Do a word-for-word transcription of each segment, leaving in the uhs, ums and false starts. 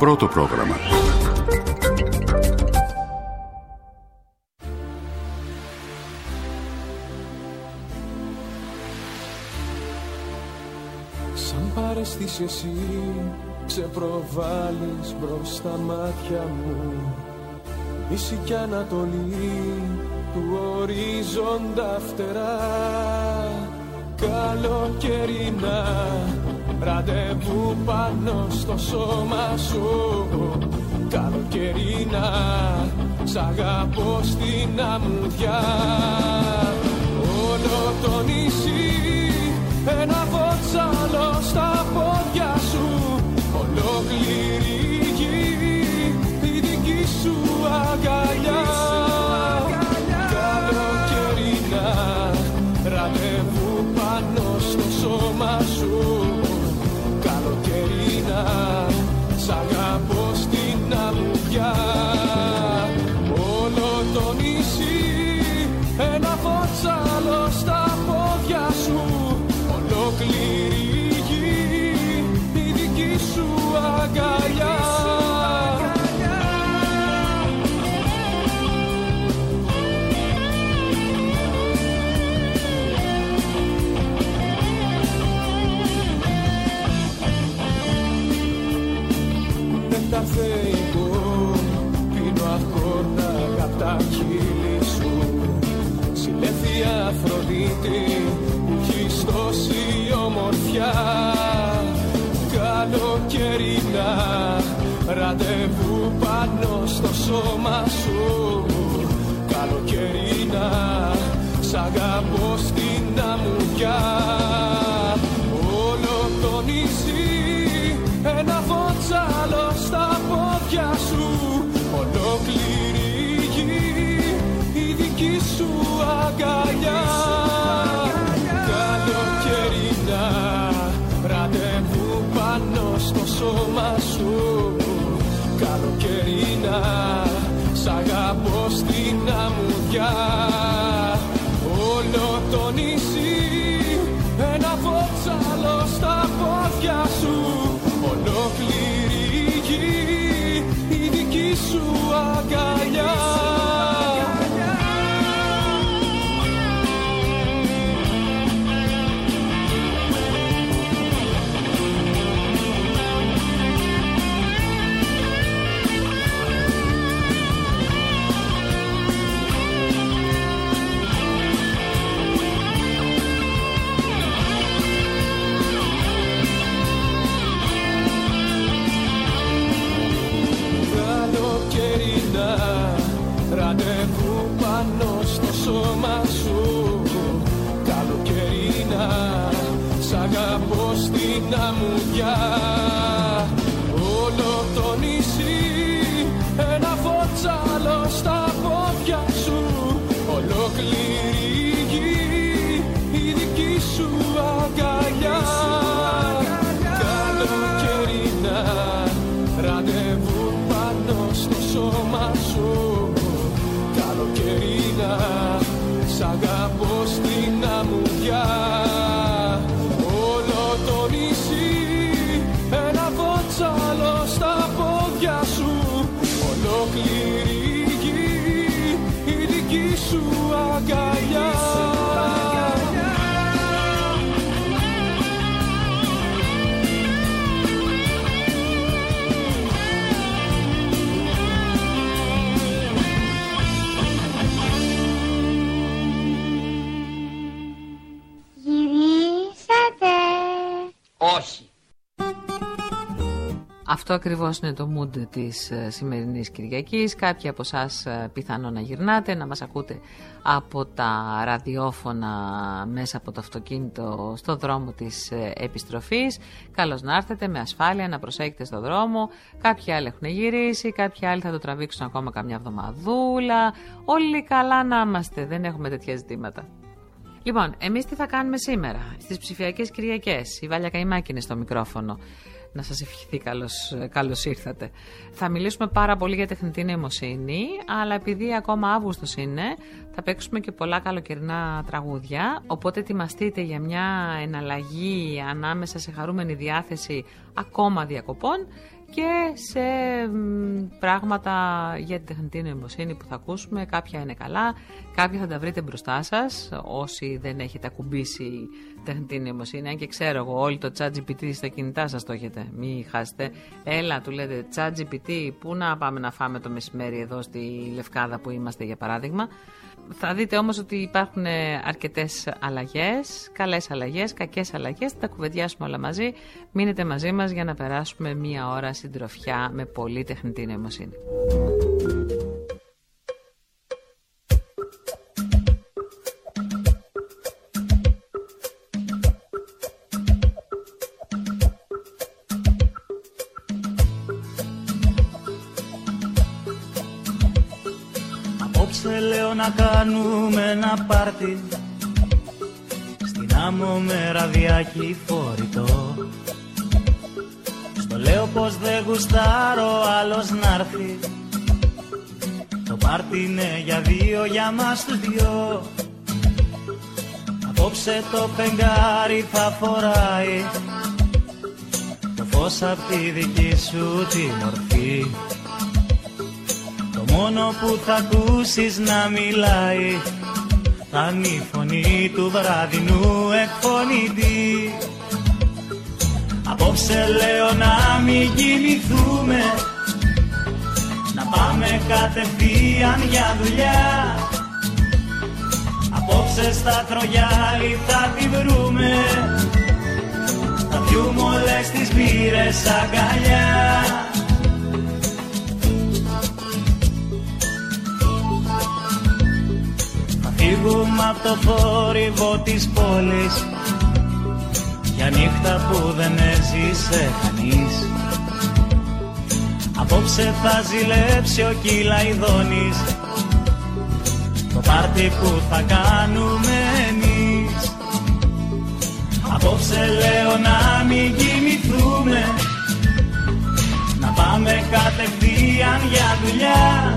Πρώτο πρόγραμμα. Σαν παρεστείς εσύ, ξεπροβάλλεις μπρος στα μάτια μου Δύση κι Ανατολή του ορίζοντα φτερά. Καλοκαιρινά ραντεβού πάνω στο σώμα σου. Καλοκαιρινά σ' αγαπώ στην αμμουδιά. Όλο το νησί ένα φωτσάλο στα πόδια σου. Ολόκληρη γη η δική σου αγκαλιά. Καλοκαιρινά ραντεβού πάνω στο σώμα σου. Καλοκαιρινά σ' αγαπώ στην αμμουδιά. Όλο το νησί ένα φωτσάλο στα πόδια σου. Ολόκληρη γη η δική σου αγκαλιά. Θεϊκό, πίνω ακόρτα απ' τα χείλη σου. Συλλέφθη Αφροδίτη που έχεις τόση ομορφιά. Καλοκαιρινά ραντεβού πάνω στο σώμα σου. Καλοκαιρινά σ' αγαπώ στην αμμουδιά. Όλο το νησί ένα φωτσάλο στα πόδια σου. Ολόκληρη γη η δική σου αγκαλιά. Καλοκαιρινά ραντεβού πάνω στο σώμα σου. Καλοκαιρινά σ' αγαπώ στην αμμουδιά. Όλο το νησί ένα φωτσάλο στα πόδια σου. Ολόκληρη γη η δική σου αγκαλιά. Ραντεβού πάνω στο σώμα σου. Καλοκαιρινά σ' αγαπώ στην αμμουδιά. Όλο το νησί ένα φωτσάλο στα πόδια σου. Ολόκληρη γη η δική σου αγκαλιά. Καλοκαιρινά ραντεβού πάνω στο σώμα σου. Καλοκαιρινά σ' αγαπώ στην αμμουδιά. Όλο το νησί ένα φωτσάλο στα πόδια σου. Ολόκληρη γη η δική σου αγκαλιά. Όχι. Αυτό ακριβώς είναι το mood της σημερινής Κυριακής. Κάποιοι από εσάς πιθανόν να γυρνάτε, να μας ακούτε από τα ραδιόφωνα μέσα από το αυτοκίνητο στο δρόμο της επιστροφής. Καλώς να έρθετε με ασφάλεια, να προσέχετε στο δρόμο. Κάποιοι άλλοι έχουν γυρίσει, κάποιοι άλλοι θα το τραβήξουν ακόμα καμιά εβδομαδούλα. Όλοι καλά να είμαστε, δεν έχουμε τέτοια ζητήματα. Λοιπόν, εμείς τι θα κάνουμε σήμερα, στις ψηφιακές Κυριακές. Η Βάλια Καημάκη είναι στο μικρόφωνο. Να σας ευχηθεί καλώς, καλώς ήρθατε. Θα μιλήσουμε πάρα πολύ για τεχνητή νοημοσύνη, αλλά επειδή ακόμα Αύγουστος είναι, θα παίξουμε και πολλά καλοκαιρινά τραγούδια, οπότε ετοιμαστείτε για μια εναλλαγή ανάμεσα σε χαρούμενη διάθεση ακόμα διακοπών και σε πράγματα για την τεχνητή νοημοσύνη που θα ακούσουμε. Κάποια είναι καλά, κάποια θα τα βρείτε μπροστά σας όσοι δεν έχετε ακουμπήσει τεχνητή νοημοσύνη. Αν και ξέρω εγώ, όλοι το ChatGPT στα κινητά σας το έχετε, μην χάσετε. Έλα, του λέτε ChatGPT, πού να πάμε να φάμε το μεσημέρι εδώ στη Λευκάδα που είμαστε, για παράδειγμα. Θα δείτε όμως ότι υπάρχουν αρκετές αλλαγές, καλές αλλαγές, κακές αλλαγές. Θα τα κουβεντιάσουμε όλα μαζί. Μείνετε μαζί μας για να περάσουμε μία ώρα συντροφιά με πολύ τεχνητή νοημοσύνη. Απόψε λέω να κάνουμε ένα πάρτι στην άμμο με ραδιάκι φορητό. Στο λέω πως δεν γουστάρω άλλος να'ρθει. Το πάρτι είναι για δύο, για μας τους δυο. Απόψε το φεγγάρι θα φοράει το φως απ' τη δική σου την ορφή. Το μόνο που θα ακούσεις να μιλάει θα είναι η φωνή του βραδινού εκφωνητή. Απόψε λέω να μην κοιμηθούμε, να πάμε κατευθείαν για δουλειά. Απόψε στα Τρογιάλι θα τη βρούμε, θα πιούμε όλες τις μπύρες αγκαλιά. Φύγουμε απ' το θόρυβο της πόλης για νύχτα που δεν έζησε κανείς. Απόψε θα ζηλέψει ο Κυλαϊδόνης το πάρτι που θα κάνουμε εμείς. Απόψε λέω να μην κοιμηθούμε, να πάμε κατευθείαν για δουλειά.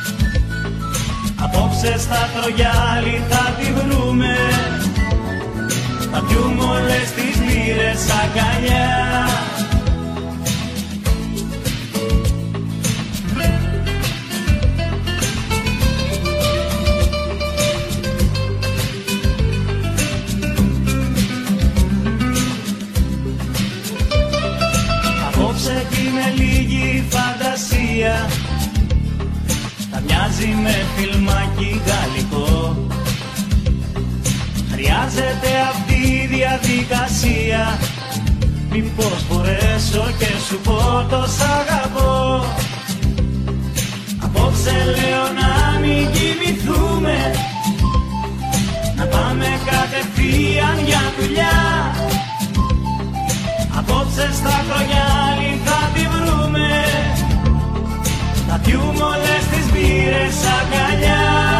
Απόψε στα Τρογιάλι θα τη βρούμε, θα πιούμε όλες τις λίρες αγκαλιά. Απόψε κι με λίγη φαντασία θα μοιάζει με φιλμάκι γαλλικό. Χρειάζεται αυτή η διαδικασία, μήπως μπορέσω και σου πω το σ' αγαπώ. Απόψε λέω να μην κοιμηθούμε, να πάμε κατευθείαν για δουλειά. Απόψε στα Τρογιάλι θα τη βρούμε, θα πιούμε όλες τις μπύρες αγκαλιά.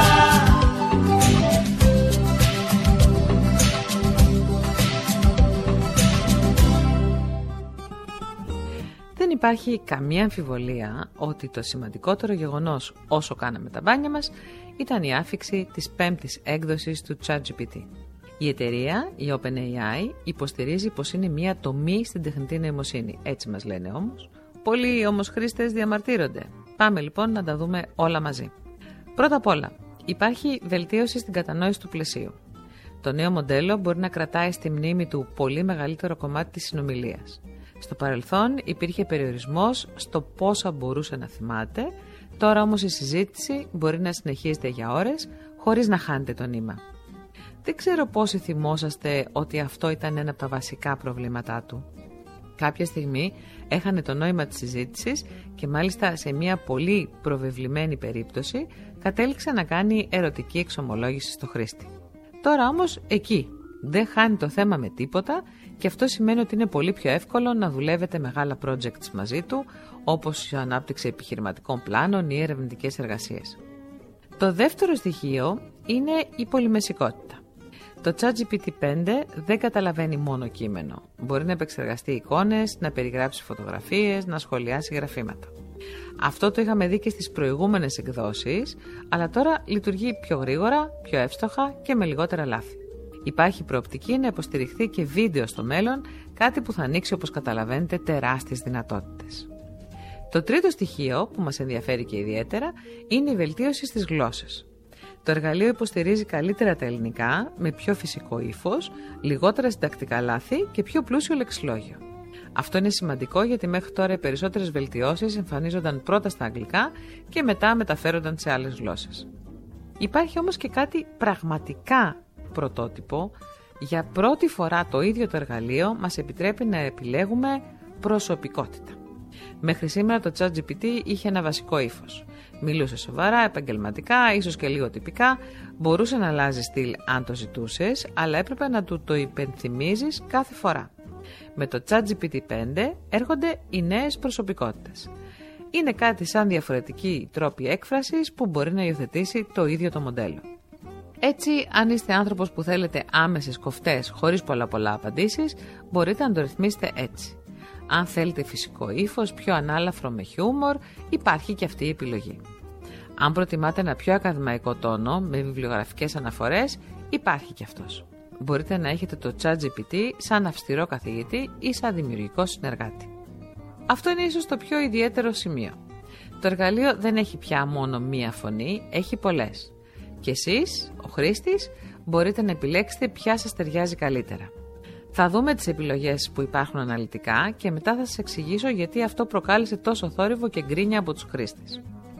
Δεν υπάρχει καμία αμφιβολία ότι το σημαντικότερο γεγονός όσο κάναμε τα μπάνια μας ήταν η άφιξη της πέμπτης έκδοσης του ChatGPT. Η εταιρεία, η OpenAI, υποστηρίζει πως είναι μια τομή στην τεχνητή νοημοσύνη. Έτσι μας λένε όμως. Πολλοί όμως χρήστες διαμαρτύρονται. Πάμε λοιπόν να τα δούμε όλα μαζί. Πρώτα απ' όλα, υπάρχει βελτίωση στην κατανόηση του πλαισίου. Το νέο μοντέλο μπορεί να κρατάει στη μνήμη του πολύ μεγαλύτερο κομμάτι της συνομιλίας. Στο παρελθόν υπήρχε περιορισμός στο πόσα μπορούσε να θυμάται, τώρα όμως η συζήτηση μπορεί να συνεχίζεται για ώρες χωρίς να χάνετε το νήμα. Δεν ξέρω πόσοι θυμόσαστε ότι αυτό ήταν ένα από τα βασικά προβλήματά του. Κάποια στιγμή έχανε το νόημα της συζήτησης και μάλιστα σε μια πολύ προβεβλημένη περίπτωση κατέληξε να κάνει ερωτική εξομολόγηση στο χρήστη. Τώρα όμως εκεί δεν χάνει το θέμα με τίποτα και αυτό σημαίνει ότι είναι πολύ πιο εύκολο να δουλεύετε μεγάλα projects μαζί του, όπως η ανάπτυξη επιχειρηματικών πλάνων ή ερευνητικές εργασίες. Το δεύτερο στοιχείο είναι η πολυμεσικότητα. Το ChatGPT πέντε δεν καταλαβαίνει μόνο κείμενο. Μπορεί να επεξεργαστεί εικόνες, να περιγράψει φωτογραφίες, να σχολιάσει γραφήματα. Αυτό το είχαμε δει και στις προηγούμενες εκδόσεις, αλλά τώρα λειτουργεί πιο γρήγορα, πιο εύστοχα και με λιγότερα λάθη. Υπάρχει προοπτική να υποστηριχθεί και βίντεο στο μέλλον, κάτι που θα ανοίξει, όπως καταλαβαίνετε, τεράστιες δυνατότητες. Το τρίτο στοιχείο που μας ενδιαφέρει και ιδιαίτερα είναι η βελτίωση στις γλώσσες. Το εργαλείο υποστηρίζει καλύτερα τα ελληνικά, με πιο φυσικό ύφος, λιγότερα συντακτικά λάθη και πιο πλούσιο λεξιλόγιο. Αυτό είναι σημαντικό γιατί μέχρι τώρα οι περισσότερες βελτιώσεις εμφανίζονταν πρώτα στα αγγλικά και μετά μεταφέρονταν σε άλλες γλώσσες. Υπάρχει όμως και κάτι πραγματικά πρωτότυπο. Για πρώτη φορά το ίδιο το εργαλείο μας επιτρέπει να επιλέγουμε προσωπικότητα. Μέχρι σήμερα το ChatGPT είχε ένα βασικό ύφος. Μιλούσε σοβαρά, επαγγελματικά, ίσως και λίγο τυπικά, μπορούσε να αλλάζει στυλ αν το ζητούσες, αλλά έπρεπε να του το υπενθυμίζεις κάθε φορά. Με το ChatGPT πέντε έρχονται οι νέες προσωπικότητες. Είναι κάτι σαν διαφορετικοί τρόποι έκφρασης που μπορεί να υιοθετήσει το ίδιο το μοντέλο. Έτσι, αν είστε άνθρωπος που θέλετε άμεσες κοφτές χωρίς πολλά πολλά απαντήσεις, μπορείτε να το ρυθμίσετε έτσι. Αν θέλετε φυσικό ύφος, πιο ανάλαφρο με χιούμορ, υπάρχει και αυτή η επιλογή. Αν προτιμάτε ένα πιο ακαδημαϊκό τόνο με βιβλιογραφικές αναφορές, υπάρχει και αυτός. Μπορείτε να έχετε το ChatGPT σαν αυστηρό καθηγητή ή σαν δημιουργικό συνεργάτη. Αυτό είναι ίσως το πιο ιδιαίτερο σημείο. Το εργαλείο δεν έχει πια μόνο μία φωνή, έχει πολλές. Και εσείς, ο χρήστης, μπορείτε να επιλέξετε ποια σας ταιριάζει καλύτερα. Θα δούμε τις επιλογές που υπάρχουν αναλυτικά και μετά θα σας εξηγήσω γιατί αυτό προκάλεσε τόσο θόρυβο και γκρίνια από τους χρήστες.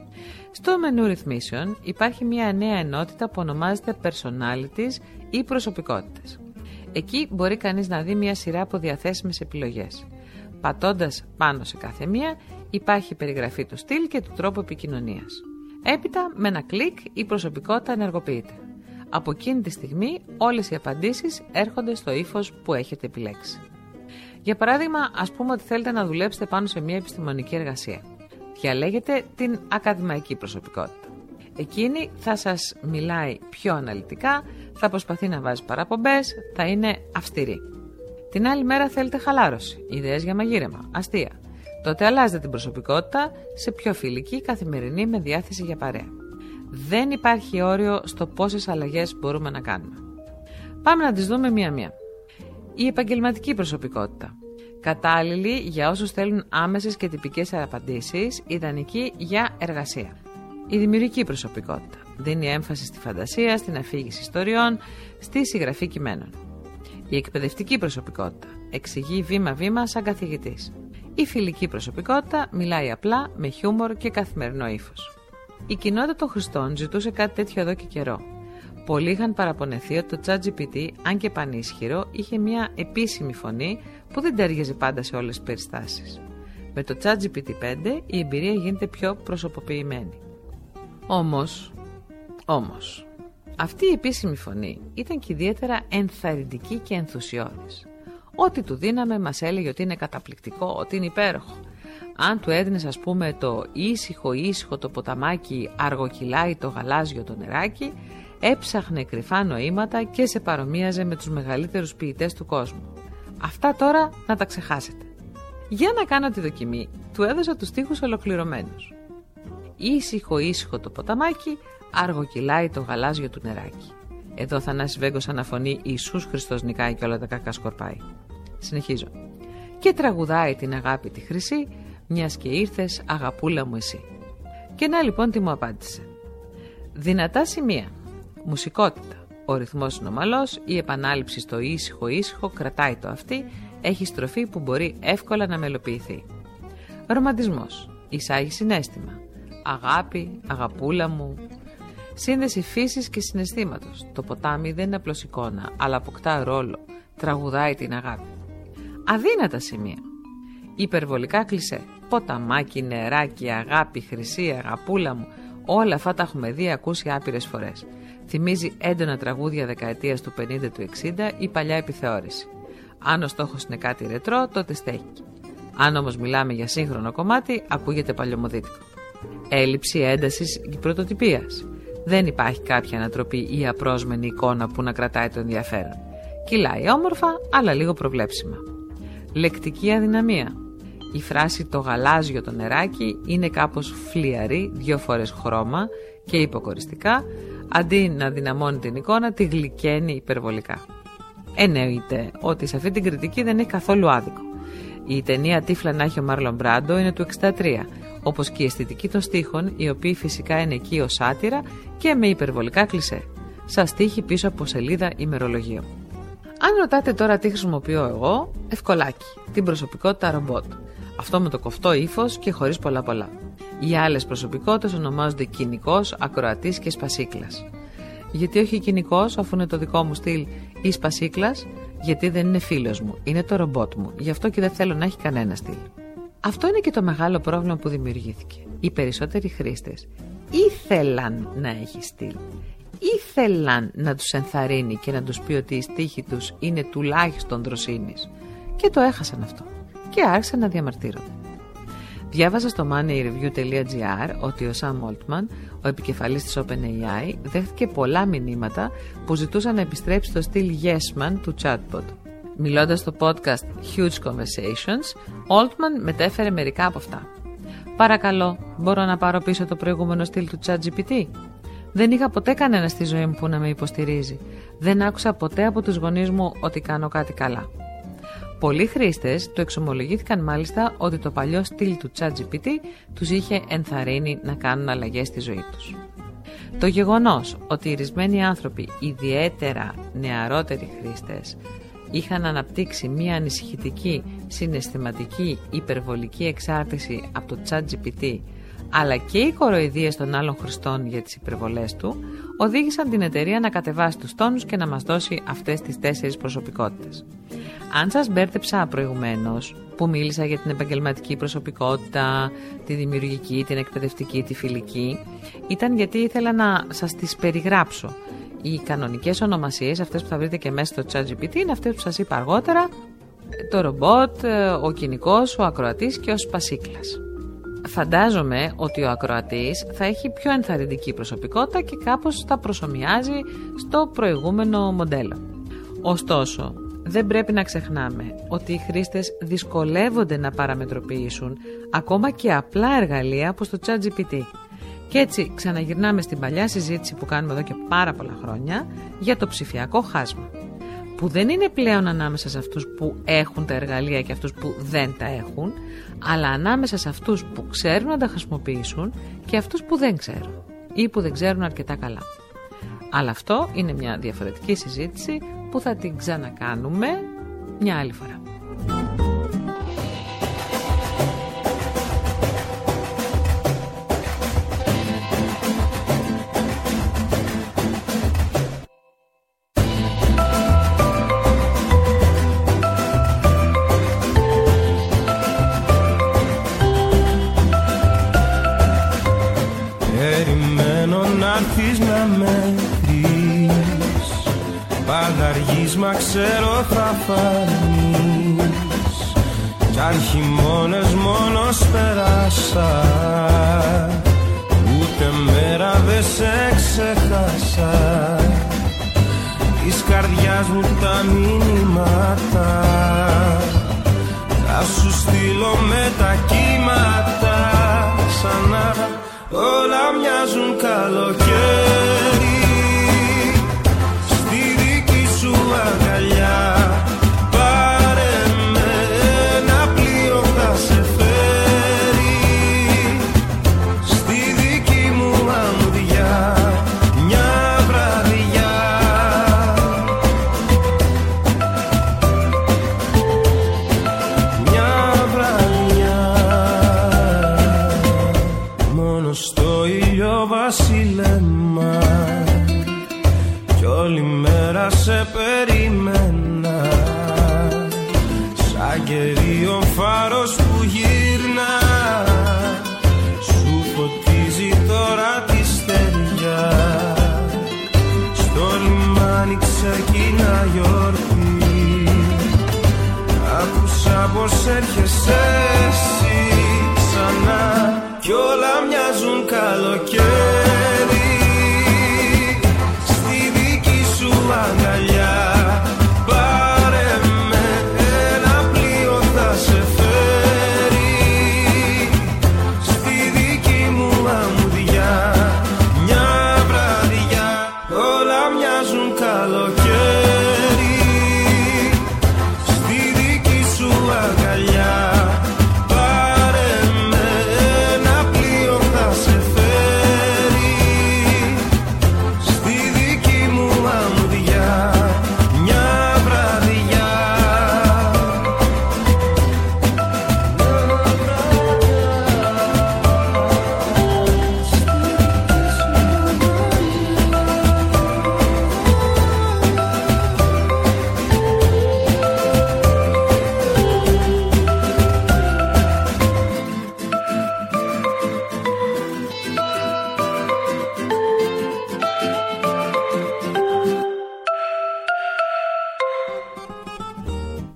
Στο μενού ρυθμίσεων υπάρχει μια νέα ενότητα που ονομάζεται Personalities ή προσωπικότητες. Εκεί μπορεί κανείς να δει μια σειρά από διαθέσιμες επιλογές. Πατώντας πάνω σε κάθε μία υπάρχει περιγραφή του στυλ και του τρόπου επικοινωνίας. Έπειτα με ένα κλικ η προσωπικότητα ενεργοποιείται. Από εκείνη τη στιγμή όλες οι απαντήσεις έρχονται στο ύφος που έχετε επιλέξει. Για παράδειγμα, ας πούμε ότι θέλετε να δουλέψετε πάνω σε μια επιστημονική εργασία. Διαλέγετε την ακαδημαϊκή προσωπικότητα. Εκείνη θα σας μιλάει πιο αναλυτικά, θα προσπαθεί να βάζει παραπομπές, θα είναι αυστηρή. Την άλλη μέρα θέλετε χαλάρωση, ιδέες για μαγείρεμα, αστεία. Τότε αλλάζετε την προσωπικότητα σε πιο φιλική, καθημερινή, με διάθεση για παρέα. Δεν υπάρχει όριο στο πόσες αλλαγές μπορούμε να κάνουμε. Πάμε να τις δούμε μία-μία. Η επαγγελματική προσωπικότητα. Κατάλληλη για όσους θέλουν άμεσες και τυπικές απαντήσεις, ιδανική για εργασία. Η δημιουργική προσωπικότητα. Δίνει έμφαση στη φαντασία, στην αφήγηση ιστοριών, στη συγγραφή κειμένων. Η εκπαιδευτική προσωπικότητα. Εξηγεί βήμα-βήμα σαν καθηγητής. Η φιλική προσωπικότητα μιλάει απλά, με χιούμορ και καθημερινό ύφος. Η κοινότητα των χρηστών ζητούσε κάτι τέτοιο εδώ και καιρό. Πολλοί είχαν παραπονεθεί ότι το ChatGPT, αν και πανίσχυρο, είχε μια επίσημη φωνή που δεν τέριαζε πάντα σε όλες τις περιστάσεις. Με το ChatGPT πέντε η εμπειρία γίνεται πιο προσωποποιημένη. Όμως, όμως, αυτή η επίσημη φωνή ήταν και ιδιαίτερα ενθαρρυντική και ενθουσιώδης. Ό,τι του δίναμε μας έλεγε ότι είναι καταπληκτικό, ότι είναι υπέροχο. Αν του έδινες, ας πούμε, το ήσυχο ήσυχο το ποταμάκι αργοκυλάει το γαλάζιο το νεράκι, έψαχνε κρυφά νοήματα και σε παρομοίαζε με τους μεγαλύτερους ποιητές του κόσμου. Αυτά τώρα να τα ξεχάσετε. Για να κάνω τη δοκιμή, του έδωσα τους στίχους ολοκληρωμένους. Ήσυχο ήσυχο το ποταμάκι αργοκυλάει το γαλάζιο του νεράκι. Εδώ Θανάσης Βέγκος αναφωνεί Ιησούς Χριστός νικάει και όλα τα κακά σκορπάει. Συνεχίζω. Και τραγουδάει την αγάπη τη χρυσή, μιας και ήρθες αγαπούλα μου εσύ. Και να λοιπόν τι μου απάντησε. Δυνατά σημεία. Μουσικότητα. Ο ρυθμός είναι ομαλός, η επανάληψη στο ήσυχο ήσυχο κρατάει το αυτί, έχει στροφή που μπορεί εύκολα να μελοποιηθεί. Ρομαντισμός. Εισάγει συναίσθημα. Αγάπη, αγαπούλα μου. Σύνδεση φύσης και συναισθήματος. Το ποτάμι δεν είναι απλώς εικόνα, αλλά αποκτά ρόλο. Τραγουδάει την αγάπη. Αδύνατα σημεία. Υπερβολικά κλισέ. Ποταμάκι, νεράκι, αγάπη, χρυσή, αγαπούλα μου. Όλα αυτά τα έχουμε δει, ακούσει άπειρες φορές. Θυμίζει έντονα τραγούδια δεκαετίας του πενήντα του εξήντα ή παλιά επιθεώρηση. Αν ο στόχος είναι κάτι ρετρό, τότε στέκει. Αν όμως μιλάμε για σύγχρονο κομμάτι, ακούγεται παλιωμοδίτικο. Έλλειψη έντασης και πρωτοτυπίας. Δεν υπάρχει κάποια ανατροπή ή απρόσμενη εικόνα που να κρατάει το ενδιαφέρον. Κυλάει όμορφα, αλλά λίγο προβλέψιμα. Λεκτική αδυναμία. Η φράση «το γαλάζιο το νεράκι» είναι κάπως φλιαρή, δύο φορές χρώμα και υποκοριστικά, αντί να δυναμώνει την εικόνα, τη γλυκαίνει υπερβολικά. Εννοείται ότι σε αυτή την κριτική δεν έχει καθόλου άδικο. Η ταινία «Τύφλα να έχει ο Μάρλον Μπράντο» είναι του εξήντα τρία, όπως και η αισθητική των στίχων, οι οποίοι φυσικά είναι εκεί ως σάτυρα και με υπερβολικά κλισέ, σαν στίχοι πίσω από σελίδα ημερολογίου. Αν ρωτάτε τώρα τι χρησιμοποιώ εγώ, ευκολάκι, την προσωπικότητα ρομπότ. Αυτό με το κοφτό ύφος και χωρίς πολλά πολλά. Οι άλλες προσωπικότητες ονομάζονται κοινικός, ακροατής και σπασίκλας. Γιατί όχι κοινικός, αφού είναι το δικό μου στυλ, ή σπασίκλας? Γιατί δεν είναι φίλος μου, είναι το ρομπότ μου, γι' αυτό και δεν θέλω να έχει κανένα στυλ. Αυτό είναι και το μεγάλο πρόβλημα που δημιουργήθηκε. Οι περισσότεροι χρήστες ήθελαν να έχει στυλ. Ήθελαν να τους ενθαρρύνει και να τους πει ότι οι στίχοι τους είναι τουλάχιστον δροσύνης. Και το έχασαν αυτό. Και άρχισαν να διαμαρτύρονται. Διάβαζα στο moneyreview.gr ότι ο Sam Altman, ο επικεφαλής της OpenAI, δέχτηκε πολλά μηνύματα που ζητούσαν να επιστρέψει στο στυλ Yes Man του chatbot. Μιλώντας στο podcast Huge Conversations, Altman μετέφερε μερικά από αυτά. «Παρακαλώ, μπορώ να πάρω πίσω το προηγούμενο στυλ του ChatGPT? Δεν είχα ποτέ κανένα στη ζωή μου που να με υποστηρίζει. Δεν άκουσα ποτέ από τους γονείς μου ότι κάνω κάτι καλά». Πολλοί χρήστες του εξομολογήθηκαν μάλιστα ότι το παλιό στυλ του ChatGPT τους είχε ενθαρρύνει να κάνουν αλλαγές στη ζωή τους. Το γεγονός ότι οι ορισμένοι άνθρωποι, ιδιαίτερα νεαρότεροι χρήστες, είχαν αναπτύξει μία ανησυχητική συναισθηματική υπερβολική εξάρτηση από το ChatGPT, αλλά και οι κοροϊδίες των άλλων χρηστών για τις υπερβολές του, οδήγησαν την εταιρεία να κατεβάσει τους τόνους και να μας δώσει αυτές τις τέσσερις προσωπικότητες. Αν σας μπέρδεψα προηγουμένως, που μίλησα για την επαγγελματική προσωπικότητα, τη δημιουργική, την εκπαιδευτική, τη φιλική, ήταν γιατί ήθελα να σας τις περιγράψω. Οι κανονικές ονομασίες, αυτές που θα βρείτε και μέσα στο ChatGPT, είναι αυτές που σας είπα αργότερα: το ρομπότ, ο κοινικός, ο ακροατής και ο σπασίκλας. Φαντάζομαι ότι ο ακροατής θα έχει πιο ενθαρρυντική προσωπικότητα και κάπως θα προσομοιάζει στο προηγούμενο μοντέλο. Ωστόσο, δεν πρέπει να ξεχνάμε ότι οι χρήστες δυσκολεύονται να παραμετροποιήσουν ακόμα και απλά εργαλεία όπως το ChatGPT. Και έτσι ξαναγυρνάμε στην παλιά συζήτηση που κάνουμε εδώ και πάρα πολλά χρόνια για το ψηφιακό χάσμα, που δεν είναι πλέον ανάμεσα σε αυτούς που έχουν τα εργαλεία και αυτούς που δεν τα έχουν, αλλά ανάμεσα σε αυτούς που ξέρουν να τα χρησιμοποιήσουν και αυτούς που δεν ξέρουν ή που δεν ξέρουν αρκετά καλά. Αλλά αυτό είναι μια διαφορετική συζήτηση που θα την ξανακάνουμε μια άλλη φορά. Μα ξέρω θα φανείς κι αν χειμώνες μόνος πέρασα, ούτε μέρα δε σε ξεχάσα. Της καρδιάς μου τα μηνύματα θα σου στείλω με τα κύματα, ξανά όλα μοιάζουν καλοκαίρι. Αγκαλιά, πάρε με, ένα πλοίο θα σε φέρει στη δική μου αμμουδιά μια βραδιά. Μια βραδιά, μόνο στο ήλιο βασίλεμα κι όλη μέρα σε περιμένα, σαν κερίο φάρος που γύρνα, σου φωτίζει τώρα τη στεριά. Στο λιμάνι ξεκινά γιορτή, άκουσα πως έρχεσαι εσύ ξανά κι όλα μοιάζουν καλοκαίρι. Αγκαλιά, πάρε με, ένα πλοίο θα σε φέρει στη δική μου αμμουδιά μια βραδιά. Όλα μοιάζουν καλοκαίρι στη δική σου αγκαλιά. Πάρε με, ένα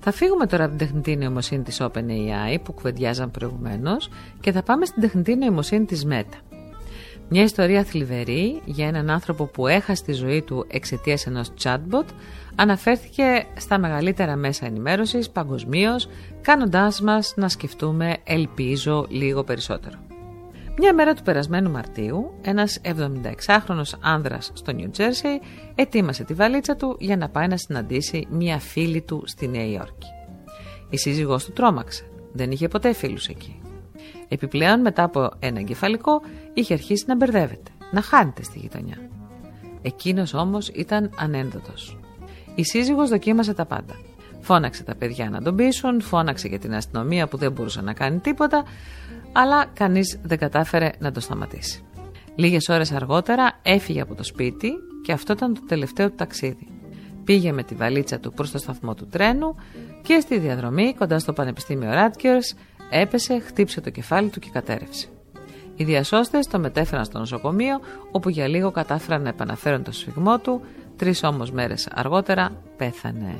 Θα φύγουμε τώρα από την τεχνητή νοημοσύνη της OpenAI που κουβεντιάζαμε προηγουμένως και θα πάμε στην τεχνητή νοημοσύνη της Meta. Μια ιστορία θλιβερή για έναν άνθρωπο που έχασε τη ζωή του εξαιτίας ενός chatbot αναφέρθηκε στα μεγαλύτερα μέσα ενημέρωσης παγκοσμίως, κάνοντάς μας να σκεφτούμε, ελπίζω, λίγο περισσότερο. Μια μέρα του περασμένου Μαρτίου, ένας εβδομηνταεξάχρονος άνδρας στο Νιου Τζέρσι ετοίμασε τη βαλίτσα του για να πάει να συναντήσει μια φίλη του στη Νέα Υόρκη. Η σύζυγός του τρόμαξε, δεν είχε ποτέ φίλους εκεί. Επιπλέον, μετά από ένα εγκεφαλικό, είχε αρχίσει να μπερδεύεται, να χάνεται στη γειτονιά. Εκείνος όμως ήταν ανένδοτος. Η σύζυγος δοκίμασε τα πάντα. Φώναξε τα παιδιά να τον πείσουν, φώναξε για την αστυνομία που δεν μπορούσε να κάνει τίποτα, αλλά κανείς δεν κατάφερε να το σταματήσει. Λίγες ώρες αργότερα έφυγε από το σπίτι και αυτό ήταν το τελευταίο του ταξίδι. Πήγε με τη βαλίτσα του προς το σταθμό του τρένου και στη διαδρομή κοντά στο Πανεπιστήμιο Rutgers έπεσε, χτύπησε το κεφάλι του και κατέρρευσε. Οι διασώστες το μετέφεραν στο νοσοκομείο, όπου για λίγο κατάφεραν να επαναφέρουν το σφυγμό του, τρεις όμως μέρες αργότερα πέθανε.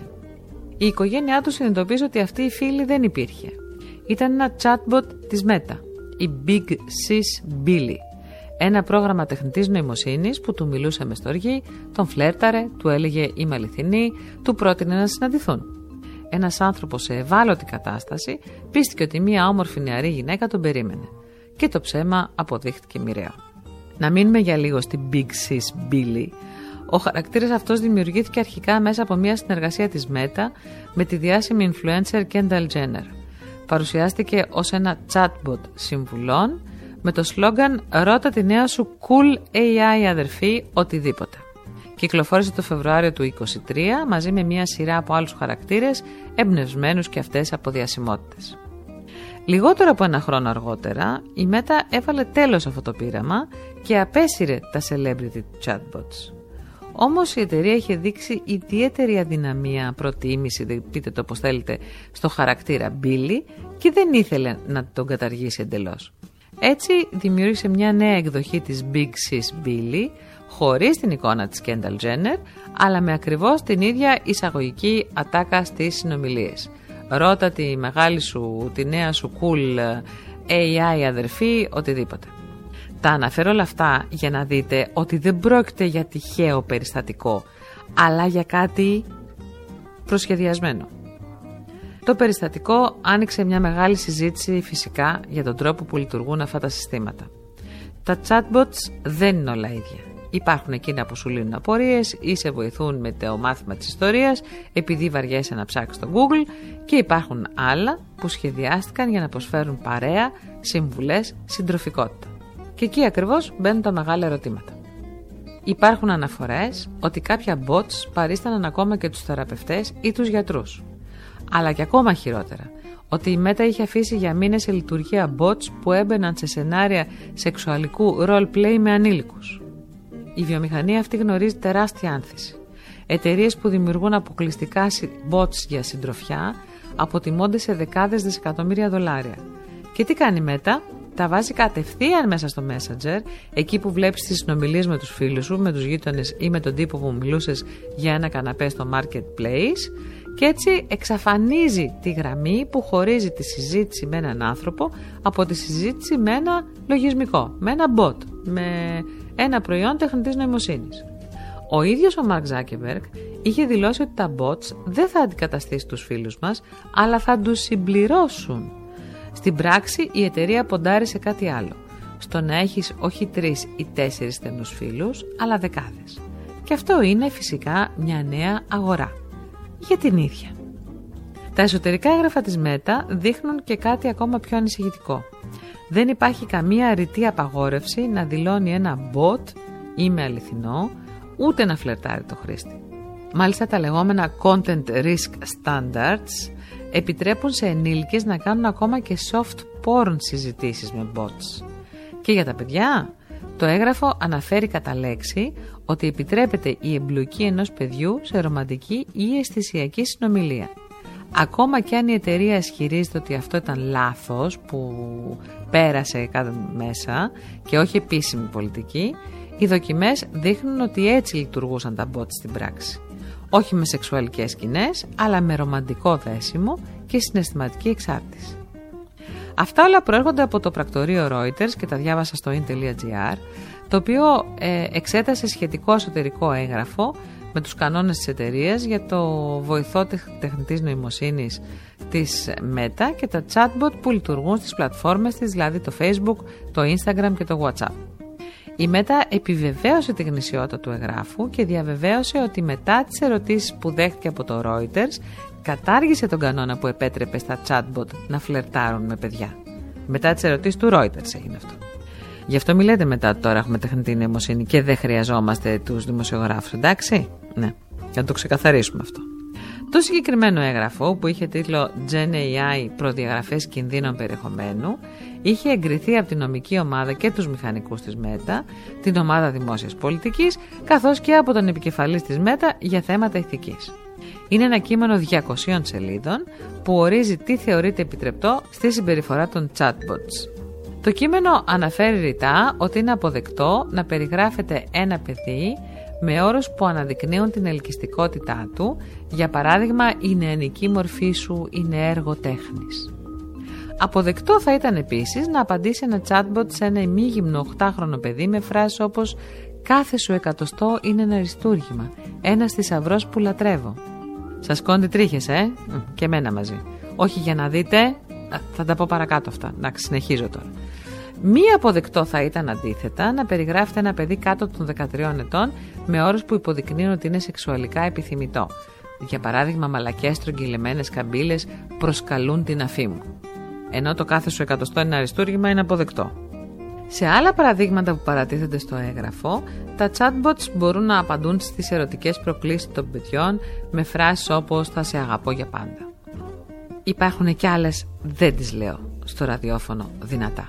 Η οικογένειά του συνειδητοποίησε ότι αυτή η φίλη δεν υπήρχε. Ήταν ένα chatbot της Meta, η Big Sis Billy, ένα πρόγραμμα τεχνητής νοημοσύνης που του μιλούσε με στοργή, τον φλέρταρε, του έλεγε «Είμαι αληθινή», του πρότεινε να συναντηθούν. Ένας άνθρωπος σε ευάλωτη κατάσταση πίστηκε ότι μία όμορφη νεαρή γυναίκα τον περίμενε. Και το ψέμα αποδείχτηκε μοιραίο. Να μείνουμε για λίγο στην Big Sis Billy. Ο χαρακτήρας αυτός δημιουργήθηκε αρχικά μέσα από μια συνεργασία της Meta με τη διάσημη influencer Kendall Jenner. Παρουσιάστηκε ως ένα chatbot συμβουλών με το σλόγγαν «Ρώτα τη νέα σου cool έι άι αδερφή οτιδήποτε». Κυκλοφόρησε το Φεβρουάριο του είκοσι τρία μαζί με μια σειρά από άλλους χαρακτήρες εμπνευσμένους και αυτές από διασημότητες. Λιγότερο από ένα χρόνο αργότερα, η Meta έβαλε τέλος αυτό το πείραμα και απέσυρε τα celebrity chatbots. Όμως η εταιρεία είχε δείξει ιδιαίτερη αδυναμία, προτίμηση, πείτε το όπως θέλετε, στο χαρακτήρα Billy και δεν ήθελε να τον καταργήσει εντελώς. Έτσι δημιούργησε μια νέα εκδοχή της Big Sis Billy, χωρίς την εικόνα της Kendall Jenner, αλλά με ακριβώς την ίδια εισαγωγική ατάκα στις συνομιλίες. Ρώτα τη μεγάλη σου, τη νέα σου cool έι άι αδερφή, οτιδήποτε. Τα αναφέρω όλα αυτά για να δείτε ότι δεν πρόκειται για τυχαίο περιστατικό, αλλά για κάτι προσχεδιασμένο. Το περιστατικό άνοιξε μια μεγάλη συζήτηση φυσικά για τον τρόπο που λειτουργούν αυτά τα συστήματα. Τα chatbots δεν είναι όλα ίδια. Υπάρχουν εκείνα που σου λύνουν απορίες ή σε βοηθούν με το μάθημα της ιστορίας επειδή βαριέσαι να ψάξεις στο Google, και υπάρχουν άλλα που σχεδιάστηκαν για να προσφέρουν παρέα, συμβουλές, συντροφικότητα. Και εκεί ακριβώς μπαίνουν τα μεγάλα ερωτήματα. Υπάρχουν αναφορές ότι κάποια bots παρίσταναν ακόμα και τους θεραπευτές ή τους γιατρούς. Αλλά και ακόμα χειρότερα, ότι η Meta είχε αφήσει για μήνες σε λειτουργία bots που έμπαιναν σε σενάρια σεξουαλικού role-play με ανήλικους. Η βιομηχανία αυτή γνωρίζει τεράστια άνθηση. Εταιρείες που δημιουργούν αποκλειστικά bots για συντροφιά αποτιμώνται σε δεκάδες δισεκατομμύρια δολάρια. Και τι κάνει η Meta? Τα βάζει κατευθείαν μέσα στο Messenger, εκεί που βλέπεις τις συνομιλίες με τους φίλους σου, με τους γείτονες ή με τον τύπο που μιλούσες για ένα καναπέ στο marketplace, και έτσι εξαφανίζει τη γραμμή που χωρίζει τη συζήτηση με έναν άνθρωπο από τη συζήτηση με ένα λογισμικό, με ένα bot, με ένα προϊόν τεχνητής νοημοσύνης. Ο ίδιος ο Mark Zuckerberg είχε δηλώσει ότι τα bots δεν θα αντικαταστήσει τους φίλους μας, αλλά θα τους συμπληρώσουν. Στην πράξη η εταιρεία ποντάρει σε κάτι άλλο, στο να έχεις όχι τρεις ή τέσσερις στενούς φίλους, αλλά δεκάδες. Και αυτό είναι φυσικά μια νέα αγορά. Για την ίδια. Τα εσωτερικά έγγραφα της Meta δείχνουν και κάτι ακόμα πιο ανησυχητικό. Δεν υπάρχει καμία ρητή απαγόρευση να δηλώνει ένα bot «Είμαι αληθινό», ούτε να φλερτάρει το χρήστη. Μάλιστα τα λεγόμενα Content Risk Standards επιτρέπουν σε ενήλικες να κάνουν ακόμα και soft porn συζητήσεις με bots. Και για τα παιδιά, το έγγραφο αναφέρει κατά λέξη ότι επιτρέπεται η εμπλοκή ενός παιδιού σε ρομαντική ή αισθησιακή συνομιλία. Ακόμα και αν η εταιρεία ισχυρίζεται ότι αυτό ήταν λάθος που πέρασε κάτω μέσα και όχι επίσημη πολιτική, οι δοκιμές δείχνουν ότι έτσι λειτουργούσαν τα bots στην πράξη. όχι με σεξουαλικές σκηνές, αλλά με ρομαντικό δέσιμο και συναισθηματική εξάρτηση. Αυτά όλα προέρχονται από το πρακτορείο Reuters και τα διάβασα στο in τελεία gr, το οποίο ε, εξέτασε σχετικό εσωτερικό έγγραφο με τους κανόνες της εταιρείας για το βοηθό τεχνητής νοημοσύνης της Meta και τα chatbot που λειτουργούν στις πλατφόρμες της, δηλαδή το Facebook, το Instagram και το WhatsApp. Η Meta επιβεβαίωσε τη γνησιότητα του εγγράφου και διαβεβαίωσε ότι μετά τις ερωτήσεις που δέχτηκε από το Reuters κατάργησε τον κανόνα που επέτρεπε στα chatbot να φλερτάρουν με παιδιά. Μετά τις ερωτήσεις του Reuters έγινε αυτό. Γι' αυτό μη λέτε μετά ότι τώρα έχουμε τεχνητή νοημοσύνη και δεν χρειαζόμαστε τους δημοσιογράφους, εντάξει? Ναι, για να το ξεκαθαρίσουμε αυτό. Το συγκεκριμένο έγγραφο, που είχε τίτλο Gen έι άι προδιαγραφές κινδύνων περιεχομένου, είχε εγκριθεί από την νομική ομάδα και τους μηχανικούς της Meta, την ομάδα δημόσιας πολιτικής, καθώς και από τον επικεφαλής της Meta για θέματα ηθικής. Είναι ένα κείμενο διακοσίων σελίδων που ορίζει τι θεωρείται επιτρεπτό στη συμπεριφορά των chatbots. Το κείμενο αναφέρει ρητά ότι είναι αποδεκτό να περιγράφεται ένα παιδί με όρους που αναδεικνύουν την ελκυστικότητά του, για παράδειγμα η νεανική μορφή σου είναι έργο τέχνης. Αποδεκτό θα ήταν επίσης να απαντήσει ένα chatbot σε ένα ημίγυμνο οκτάχρονο παιδί με φράσεις όπως «Κάθε σου εκατοστό είναι ένα αριστούργημα, ένας θησαυρός που λατρεύω». Σας κόντι τρίχες, ε? Και εμένα μαζί. Όχι για να δείτε, θα τα πω παρακάτω αυτά. Να συνεχίζω τώρα. Μη αποδεκτό θα ήταν αντίθετα να περιγράφεται ένα παιδί κάτω των δεκατριών ετών με όρους που υποδεικνύουν ότι είναι σεξουαλικά επιθυμητό. Για παράδειγμα, μαλακές στρογγυλεμένες καμπύλες προσκαλούν την αφή μου. Ενώ το κάθε σου εκατοστό είναι αριστούργημα είναι αποδεκτό. Σε άλλα παραδείγματα που παρατίθενται στο έγγραφο, τα chatbots μπορούν να απαντούν στις ερωτικές προκλήσεις των παιδιών με φράσεις όπως «θα σε αγαπώ για πάντα». Υπάρχουν και άλλες, δεν τις λέω στο ραδιόφωνο δυνατά.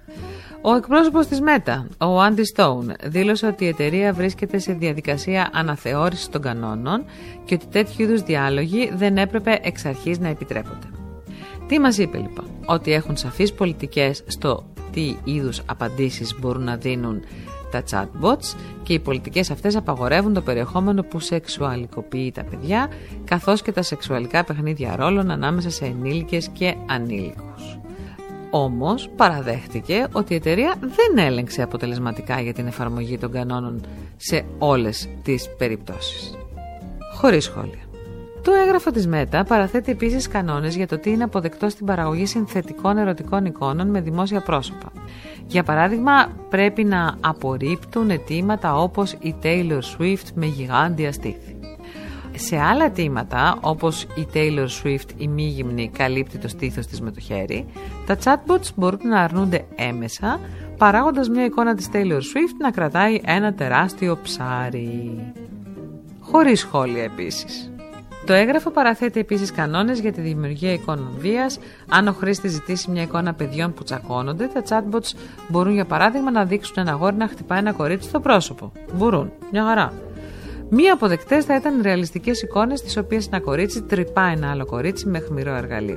Ο εκπρόσωπος της Meta, ο Andy Stone, δήλωσε ότι η εταιρεία βρίσκεται σε διαδικασία αναθεώρησης των κανόνων και ότι τέτοιου είδους διάλογοι δεν έπρεπε εξ αρχής να επιτρέπονται. Τι μας είπε λοιπόν? Ότι έχουν σαφείς πολιτικές στο τι είδους απαντήσεις μπορούν να δίνουν τα chatbots και οι πολιτικές αυτές απαγορεύουν το περιεχόμενο που σεξουαλικοποιεί τα παιδιά, καθώς και τα σεξουαλικά παιχνίδια ρόλων ανάμεσα σε ενήλικες και ανήλικους. Όμως παραδέχτηκε ότι η εταιρεία δεν έλεγξε αποτελεσματικά για την εφαρμογή των κανόνων σε όλες τις περιπτώσεις. Χωρίς σχόλια. Το έγγραφο της Meta παραθέτει επίσης κανόνες για το τι είναι αποδεκτό στην παραγωγή συνθετικών ερωτικών εικόνων με δημόσια πρόσωπα. Για παράδειγμα, πρέπει να απορρίπτουν αιτήματα όπως η Taylor Swift με γιγάντια στήθη. Σε άλλα αιτήματα, όπως η Taylor Swift η μη γυμνή καλύπτει το στήθος της με το χέρι, τα chatbots μπορούν να αρνούνται έμεσα, παράγοντας μια εικόνα της Taylor Swift να κρατάει ένα τεράστιο ψάρι. Χωρίς σχόλια επίσης. Το έγγραφο παραθέτει επίσης κανόνες για τη δημιουργία εικόνων βίας. Αν ο χρήστης ζητήσει μια εικόνα παιδιών που τσακώνονται, τα chatbots μπορούν για παράδειγμα να δείξουν ένα αγόρι να χτυπάει ένα κορίτσι στο πρόσωπο. Μπορούν, μια χαρά. Μη αποδεκτές θα ήταν ρεαλιστικές εικόνες στις οποίες ένα κορίτσι τρυπά ένα άλλο κορίτσι με αιχμηρό εργαλείο.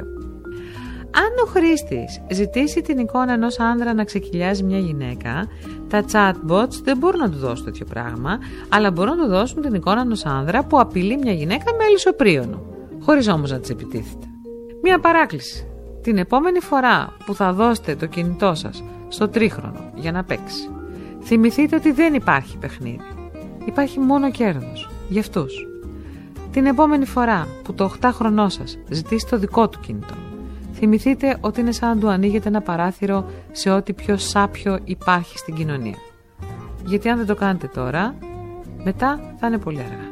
Αν ο χρήστης ζητήσει την εικόνα ενός άνδρα να ξεκυλιάζει μια γυναίκα, τα chatbots δεν μπορούν να του δώσουν τέτοιο πράγμα, αλλά μπορούν να του δώσουν την εικόνα ενός άνδρα που απειλεί μια γυναίκα με αλυσοπρίωνο, χωρίς όμως να της επιτίθεται. Μια παράκληση. Την επόμενη φορά που θα δώσετε το κινητό σας στο τρίχρονο για να παίξει, θυμηθείτε ότι δεν υπάρχει παιχνίδι. Υπάρχει μόνο κέρδος για αυτούς. Την επόμενη φορά που το οκτάχρονό σας ζητήσει το δικό του κινητό, θυμηθείτε ότι είναι σαν να του ανοίγετε ένα παράθυρο σε ό,τι πιο σάπιο υπάρχει στην κοινωνία. Γιατί αν δεν το κάνετε τώρα, μετά θα είναι πολύ αργά.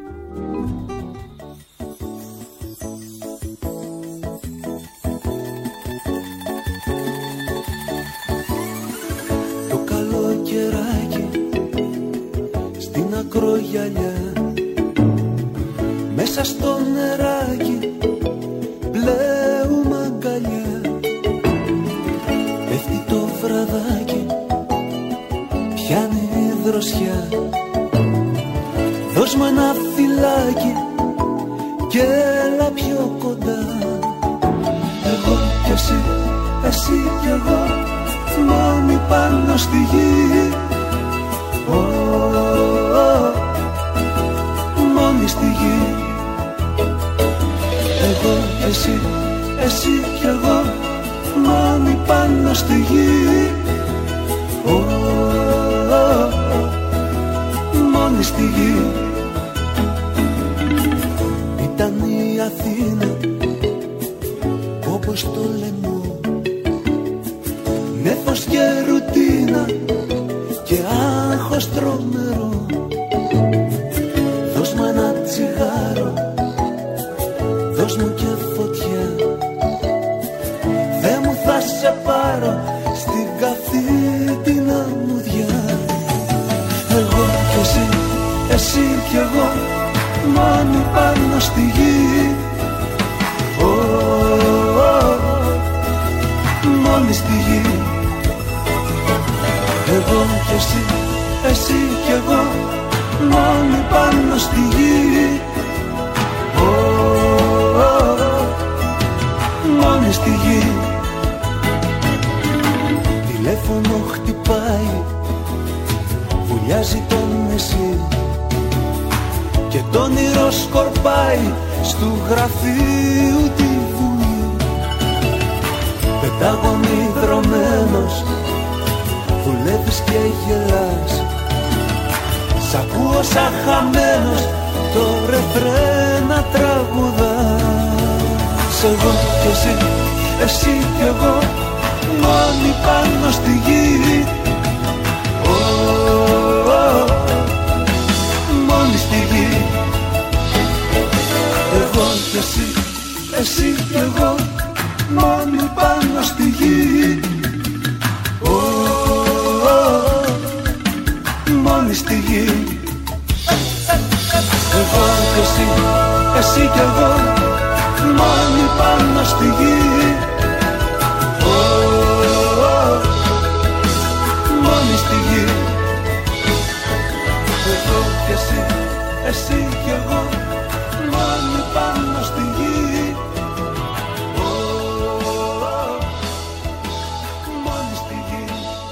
Το καλοκαιράκι στην ακρογιαλιά, μέσα στο νεράκι πλέουμε αγκαλιά. Πέφτει το βραδάκι, πιάνει η δροσιά. Δώσ' μου ένα φυλάκι και έλα πιο κοντά. Εγώ κι εσύ, εσύ κι εγώ, μόνοι πάνω στη γη. Oh, oh, oh, μόνοι στη γη. στη γη, oh, oh, oh, μόνη στη γη. Ήταν η Αθήνα όπως το λαιμό, νέφος και ρουτίνα και άγχος τρομερό. Δώσ' μου ένα τσιγάρο, δώσ' μου και φωτιά, δε μου θα σε πάρω στην καυτή την αμμουδιά. Εγώ κι εσύ, εσύ κι εγώ, μόνοι πάνω στη γη, oh, oh, oh, μόνοι στη γη. Εγώ κι εσύ, εσύ κι εγώ, μόνοι πάνω στη γη, oh, oh, oh, μόνοι στη γη. Τηλέφωνο χτυπάει, βουλιάζει το νησί και το όνειρο σκορπάει στου γραφείου τη βουλή. Πεντάγωνη δρομένος, δουλεύεις και γελάς, σ' ακούω σαν χαμένος το ρεφρέν να τραγουδάς. Εγώ κι εσύ, εσύ κι εγώ, μόνοι πάνω στη γη, oh, oh, μόνοι στη γη. Εγώ κι εσύ, εσύ κι εγώ, μόνοι πάνω στη γη, oh, oh, μόνοι στη γη. Εγώ κι εσύ, εσύ κι εγώ, μόνοι πάνω στη γη, oh, oh, μόνοι στη γη. Εγώ κι εσύ, εσύ κι εγώ, μόνοι πάνω στη γη, oh, oh, μόνοι στη γη.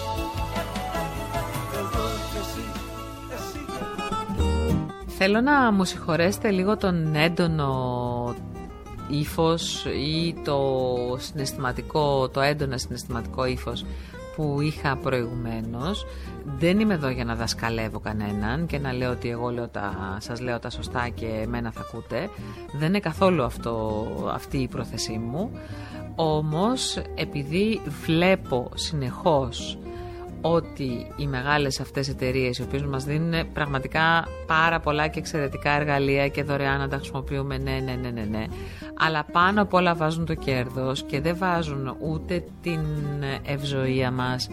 Εγώ κι εσύ, εσύ κι εγώ. Θέλω να μου συγχωρέσετε λίγο τον έντονο ύφος ή το συναισθηματικό, το έντονα συναισθηματικό ύφος που είχα προηγουμένως. Δεν είμαι εδώ για να δασκαλεύω κανέναν και να λέω ότι εγώ λέω τα, σας λέω τα σωστά και εμένα θα ακούτε. Δεν είναι καθόλου αυτό, αυτή η πρόθεσή μου. Όμως επειδή βλέπω συνεχώς ότι οι μεγάλες αυτές εταιρείες, οι οποίες μας δίνουν πραγματικά πάρα πολλά και εξαιρετικά εργαλεία και δωρεάν να τα χρησιμοποιούμε, ναι, ναι, ναι, ναι, ναι, αλλά πάνω απ' όλα βάζουν το κέρδος και δεν βάζουν ούτε την ευζοία μας,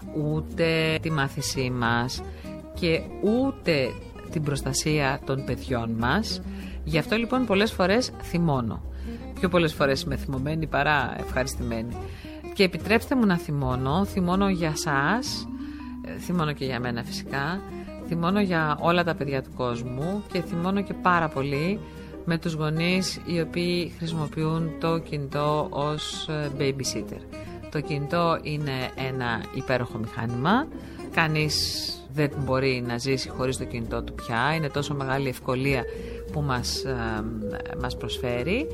ούτε τη μάθησή μας και ούτε την προστασία των παιδιών μας. Γι' αυτό λοιπόν πολλές φορές θυμώνω. Πιο πολλές φορές είμαι θυμωμένη παρά ευχαριστημένη. Και επιτρέψτε μου να θυμώνω, θυμώνω για σας, θυμώνω και για μένα φυσικά, θυμώνω για όλα τα παιδιά του κόσμου και θυμώνω και πάρα πολύ με τους γονείς οι οποίοι χρησιμοποιούν το κινητό ως babysitter. Το κινητό είναι ένα υπέροχο μηχάνημα, κανείς δεν μπορεί να ζήσει χωρίς το κινητό του πια, είναι τόσο μεγάλη ευκολία που μας, ε, μας προσφέρει.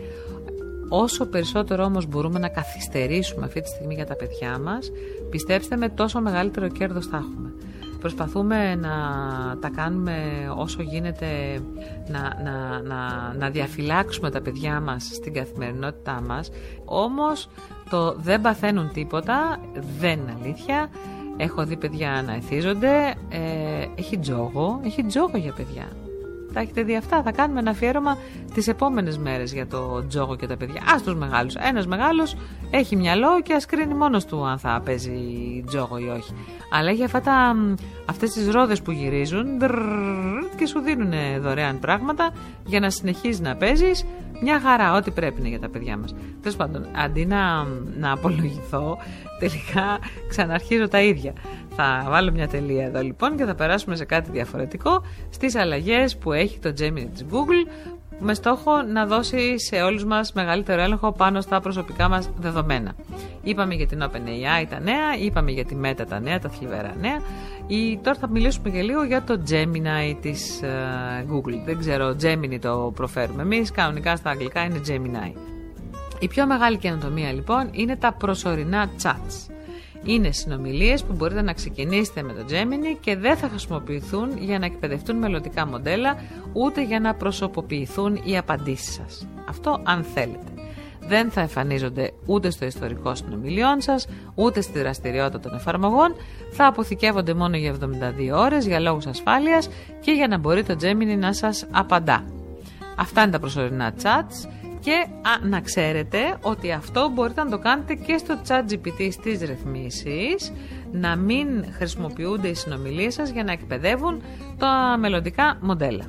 Όσο περισσότερο όμως μπορούμε να καθυστερήσουμε αυτή τη στιγμή για τα παιδιά μας, πιστέψτε με, τόσο μεγαλύτερο κέρδος θα έχουμε. Προσπαθούμε να τα κάνουμε όσο γίνεται, να, να, να, να διαφυλάξουμε τα παιδιά μας στην καθημερινότητά μας, όμως το δεν παθαίνουν τίποτα δεν είναι αλήθεια. Έχω δει παιδιά να εθίζονται, ε, έχει τζόγο, έχει τζόγο για παιδιά. Τα έχετε δει αυτά, θα κάνουμε ένα αφιέρωμα τις επόμενες μέρες για το τζόγο και τα παιδιά. Ας τους μεγάλους, ένας μεγάλος έχει μυαλό και ας κρίνει μόνος του αν θα παίζει τζόγο ή όχι. Αλλά έχει αυτά τα, αυτές τις ρόδες που γυρίζουν και σου δίνουν δωρεάν πράγματα για να συνεχίζεις να παίζεις. Μια χαρά, ό,τι πρέπει είναι για τα παιδιά μας. Τέλος πάντων, αντί να, να απολογηθώ, τελικά ξαναρχίζω τα ίδια. Θα βάλω μια τελεία εδώ λοιπόν και θα περάσουμε σε κάτι διαφορετικό, στις αλλαγές που έχει το Gemini της Google, με στόχο να δώσει σε όλους μας μεγαλύτερο έλεγχο πάνω στα προσωπικά μας δεδομένα. Είπαμε για την OpenAI τα νέα, είπαμε για τη Meta τα νέα, τα θλιβερά νέα. Ή τώρα θα μιλήσουμε και λίγο για το Gemini της uh, Google. Δεν ξέρω, Gemini το προφέρουμε εμείς, κανονικά στα αγγλικά είναι Gemini. Η πιο μεγάλη καινοτομία λοιπόν είναι τα προσωρινά chats. Είναι συνομιλίες που μπορείτε να ξεκινήσετε με το Gemini και δεν θα χρησιμοποιηθούν για να εκπαιδευτούν μελλοντικά μοντέλα, ούτε για να προσωποποιηθούν οι απαντήσεις σας. Αυτό αν θέλετε. Δεν θα εμφανίζονται ούτε στο ιστορικό συνομιλιών σας, ούτε στη δραστηριότητα των εφαρμογών, θα αποθηκεύονται μόνο για εβδομήντα δύο ώρες για λόγους ασφάλειας και για να μπορεί το Gemini να σας απαντά. Αυτά είναι τα προσωρινά chats και α, να ξέρετε ότι αυτό μπορείτε να το κάνετε και στο ChatGPT στις ρυθμίσεις, να μην χρησιμοποιούνται οι συνομιλίες σας για να εκπαιδεύουν τα μελλοντικά μοντέλα.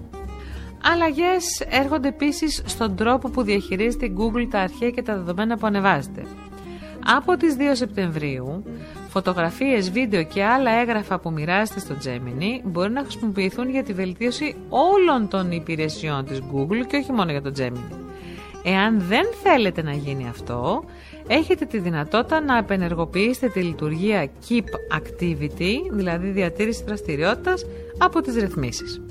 Αλλαγές έρχονται επίσης στον τρόπο που διαχειρίζεται η Google τα αρχεία και τα δεδομένα που ανεβάζετε. Από τις δύο Σεπτεμβρίου, φωτογραφίες, βίντεο και άλλα έγγραφα που μοιράζετε στο Gemini μπορεί να χρησιμοποιηθούν για τη βελτίωση όλων των υπηρεσιών της Google και όχι μόνο για το Gemini. Εάν δεν θέλετε να γίνει αυτό, έχετε τη δυνατότητα να απενεργοποιήσετε τη λειτουργία Keep Activity, δηλαδή διατήρηση δραστηριότητας, από τις ρυθμίσεις.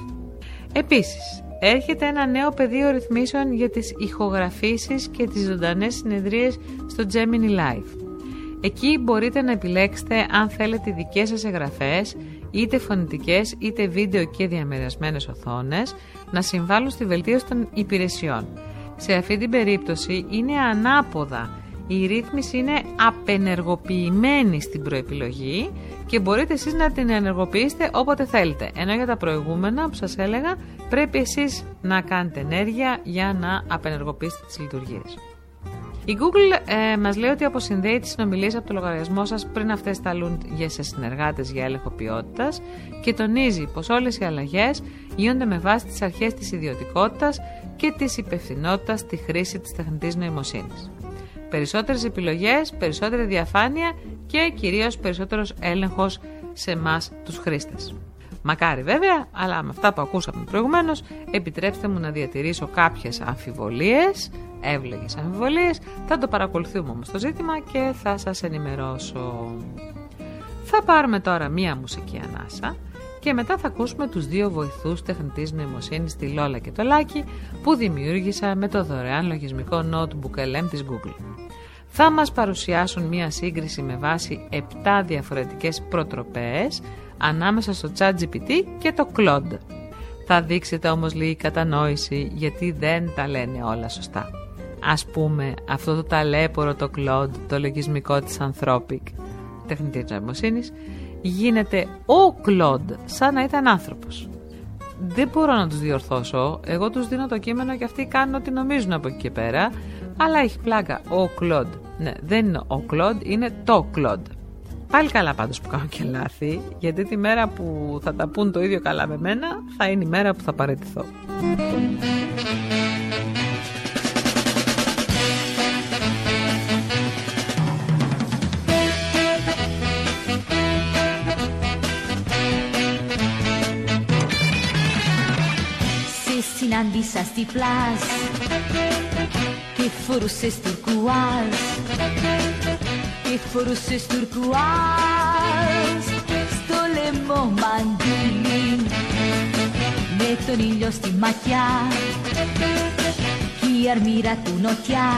Επίσης, έρχεται ένα νέο πεδίο ρυθμίσεων για τις ηχογραφήσεις και τις ζωντανές συνεδρίες στο Gemini Live. Εκεί μπορείτε να επιλέξετε αν θέλετε οι δικές σας εγγραφές, είτε φωνητικές είτε βίντεο και διαμερασμένες οθόνες, να συμβάλλουν στη βελτίωση των υπηρεσιών. Σε αυτή την περίπτωση είναι ανάποδα. Η ρύθμιση είναι απενεργοποιημένη στην προεπιλογή και μπορείτε εσείς να την ενεργοποιήσετε όποτε θέλετε. Ενώ για τα προηγούμενα που σας έλεγα πρέπει εσείς να κάνετε ενέργεια για να απενεργοποιήσετε τις λειτουργίες. Η Google ε, μας λέει ότι αποσυνδέει τις συνομιλίες από το λογαριασμό σας πριν αυτές σταλούν για σε συνεργάτες για έλεγχο ποιότητας και τονίζει πως όλες οι αλλαγές γίνονται με βάση τις αρχές της ιδιωτικότητας και της υπευθυνότητας στη χρήση της τεχνητής νοημοσύνης. Περισσότερες επιλογές, περισσότερη διαφάνεια και κυρίως περισσότερος έλεγχος σε εμάς τους χρήστες. Μακάρι βέβαια, αλλά με αυτά που ακούσαμε προηγουμένως, επιτρέψτε μου να διατηρήσω κάποιες αμφιβολίες, εύλογες αμφιβολίες, θα το παρακολουθούμε όμως το ζήτημα και θα σας ενημερώσω. Θα πάρουμε τώρα μία μουσική ανάσα και μετά θα ακούσουμε τους δύο βοηθούς τεχνητής νοημοσύνης, τη Λόλα και το Λάκη, που δημιούργησα με το δωρεάν λογισμικό Notebook ελ εμ της Google. Θα μας παρουσιάσουν μία σύγκριση με βάση επτά διαφορετικές προτροπές ανάμεσα στο ChatGPT και το Claude. Θα δείξετε όμως λίγη κατανόηση γιατί δεν τα λένε όλα σωστά. Ας πούμε αυτό το ταλέπορο το Claude, το λογισμικό της Anthropic τεχνητής νοημοσύνης, γίνεται ο Claude σαν να ήταν άνθρωπος. Δεν μπορώ να τους διορθώσω, εγώ τους δίνω το κείμενο και αυτοί κάνουν ό,τι νομίζουν από εκεί και πέρα, αλλά έχει πλάκα ο Claude. Ναι, δεν είναι ο Claude, είναι το Claude. Πάλι καλά πάντως που κάνω και λάθη, γιατί τη μέρα που θα τα πούν το ίδιο καλά με μένα θα είναι η μέρα που θα παραιτηθώ. Σε συνάντησα στη πλάζ και φορούσες τουρκουάζ και φορούσες τουρκουάζ στο λαιμό μαντίλι με τον ήλιο στη ματιά κι η αρμύρα του νοτιά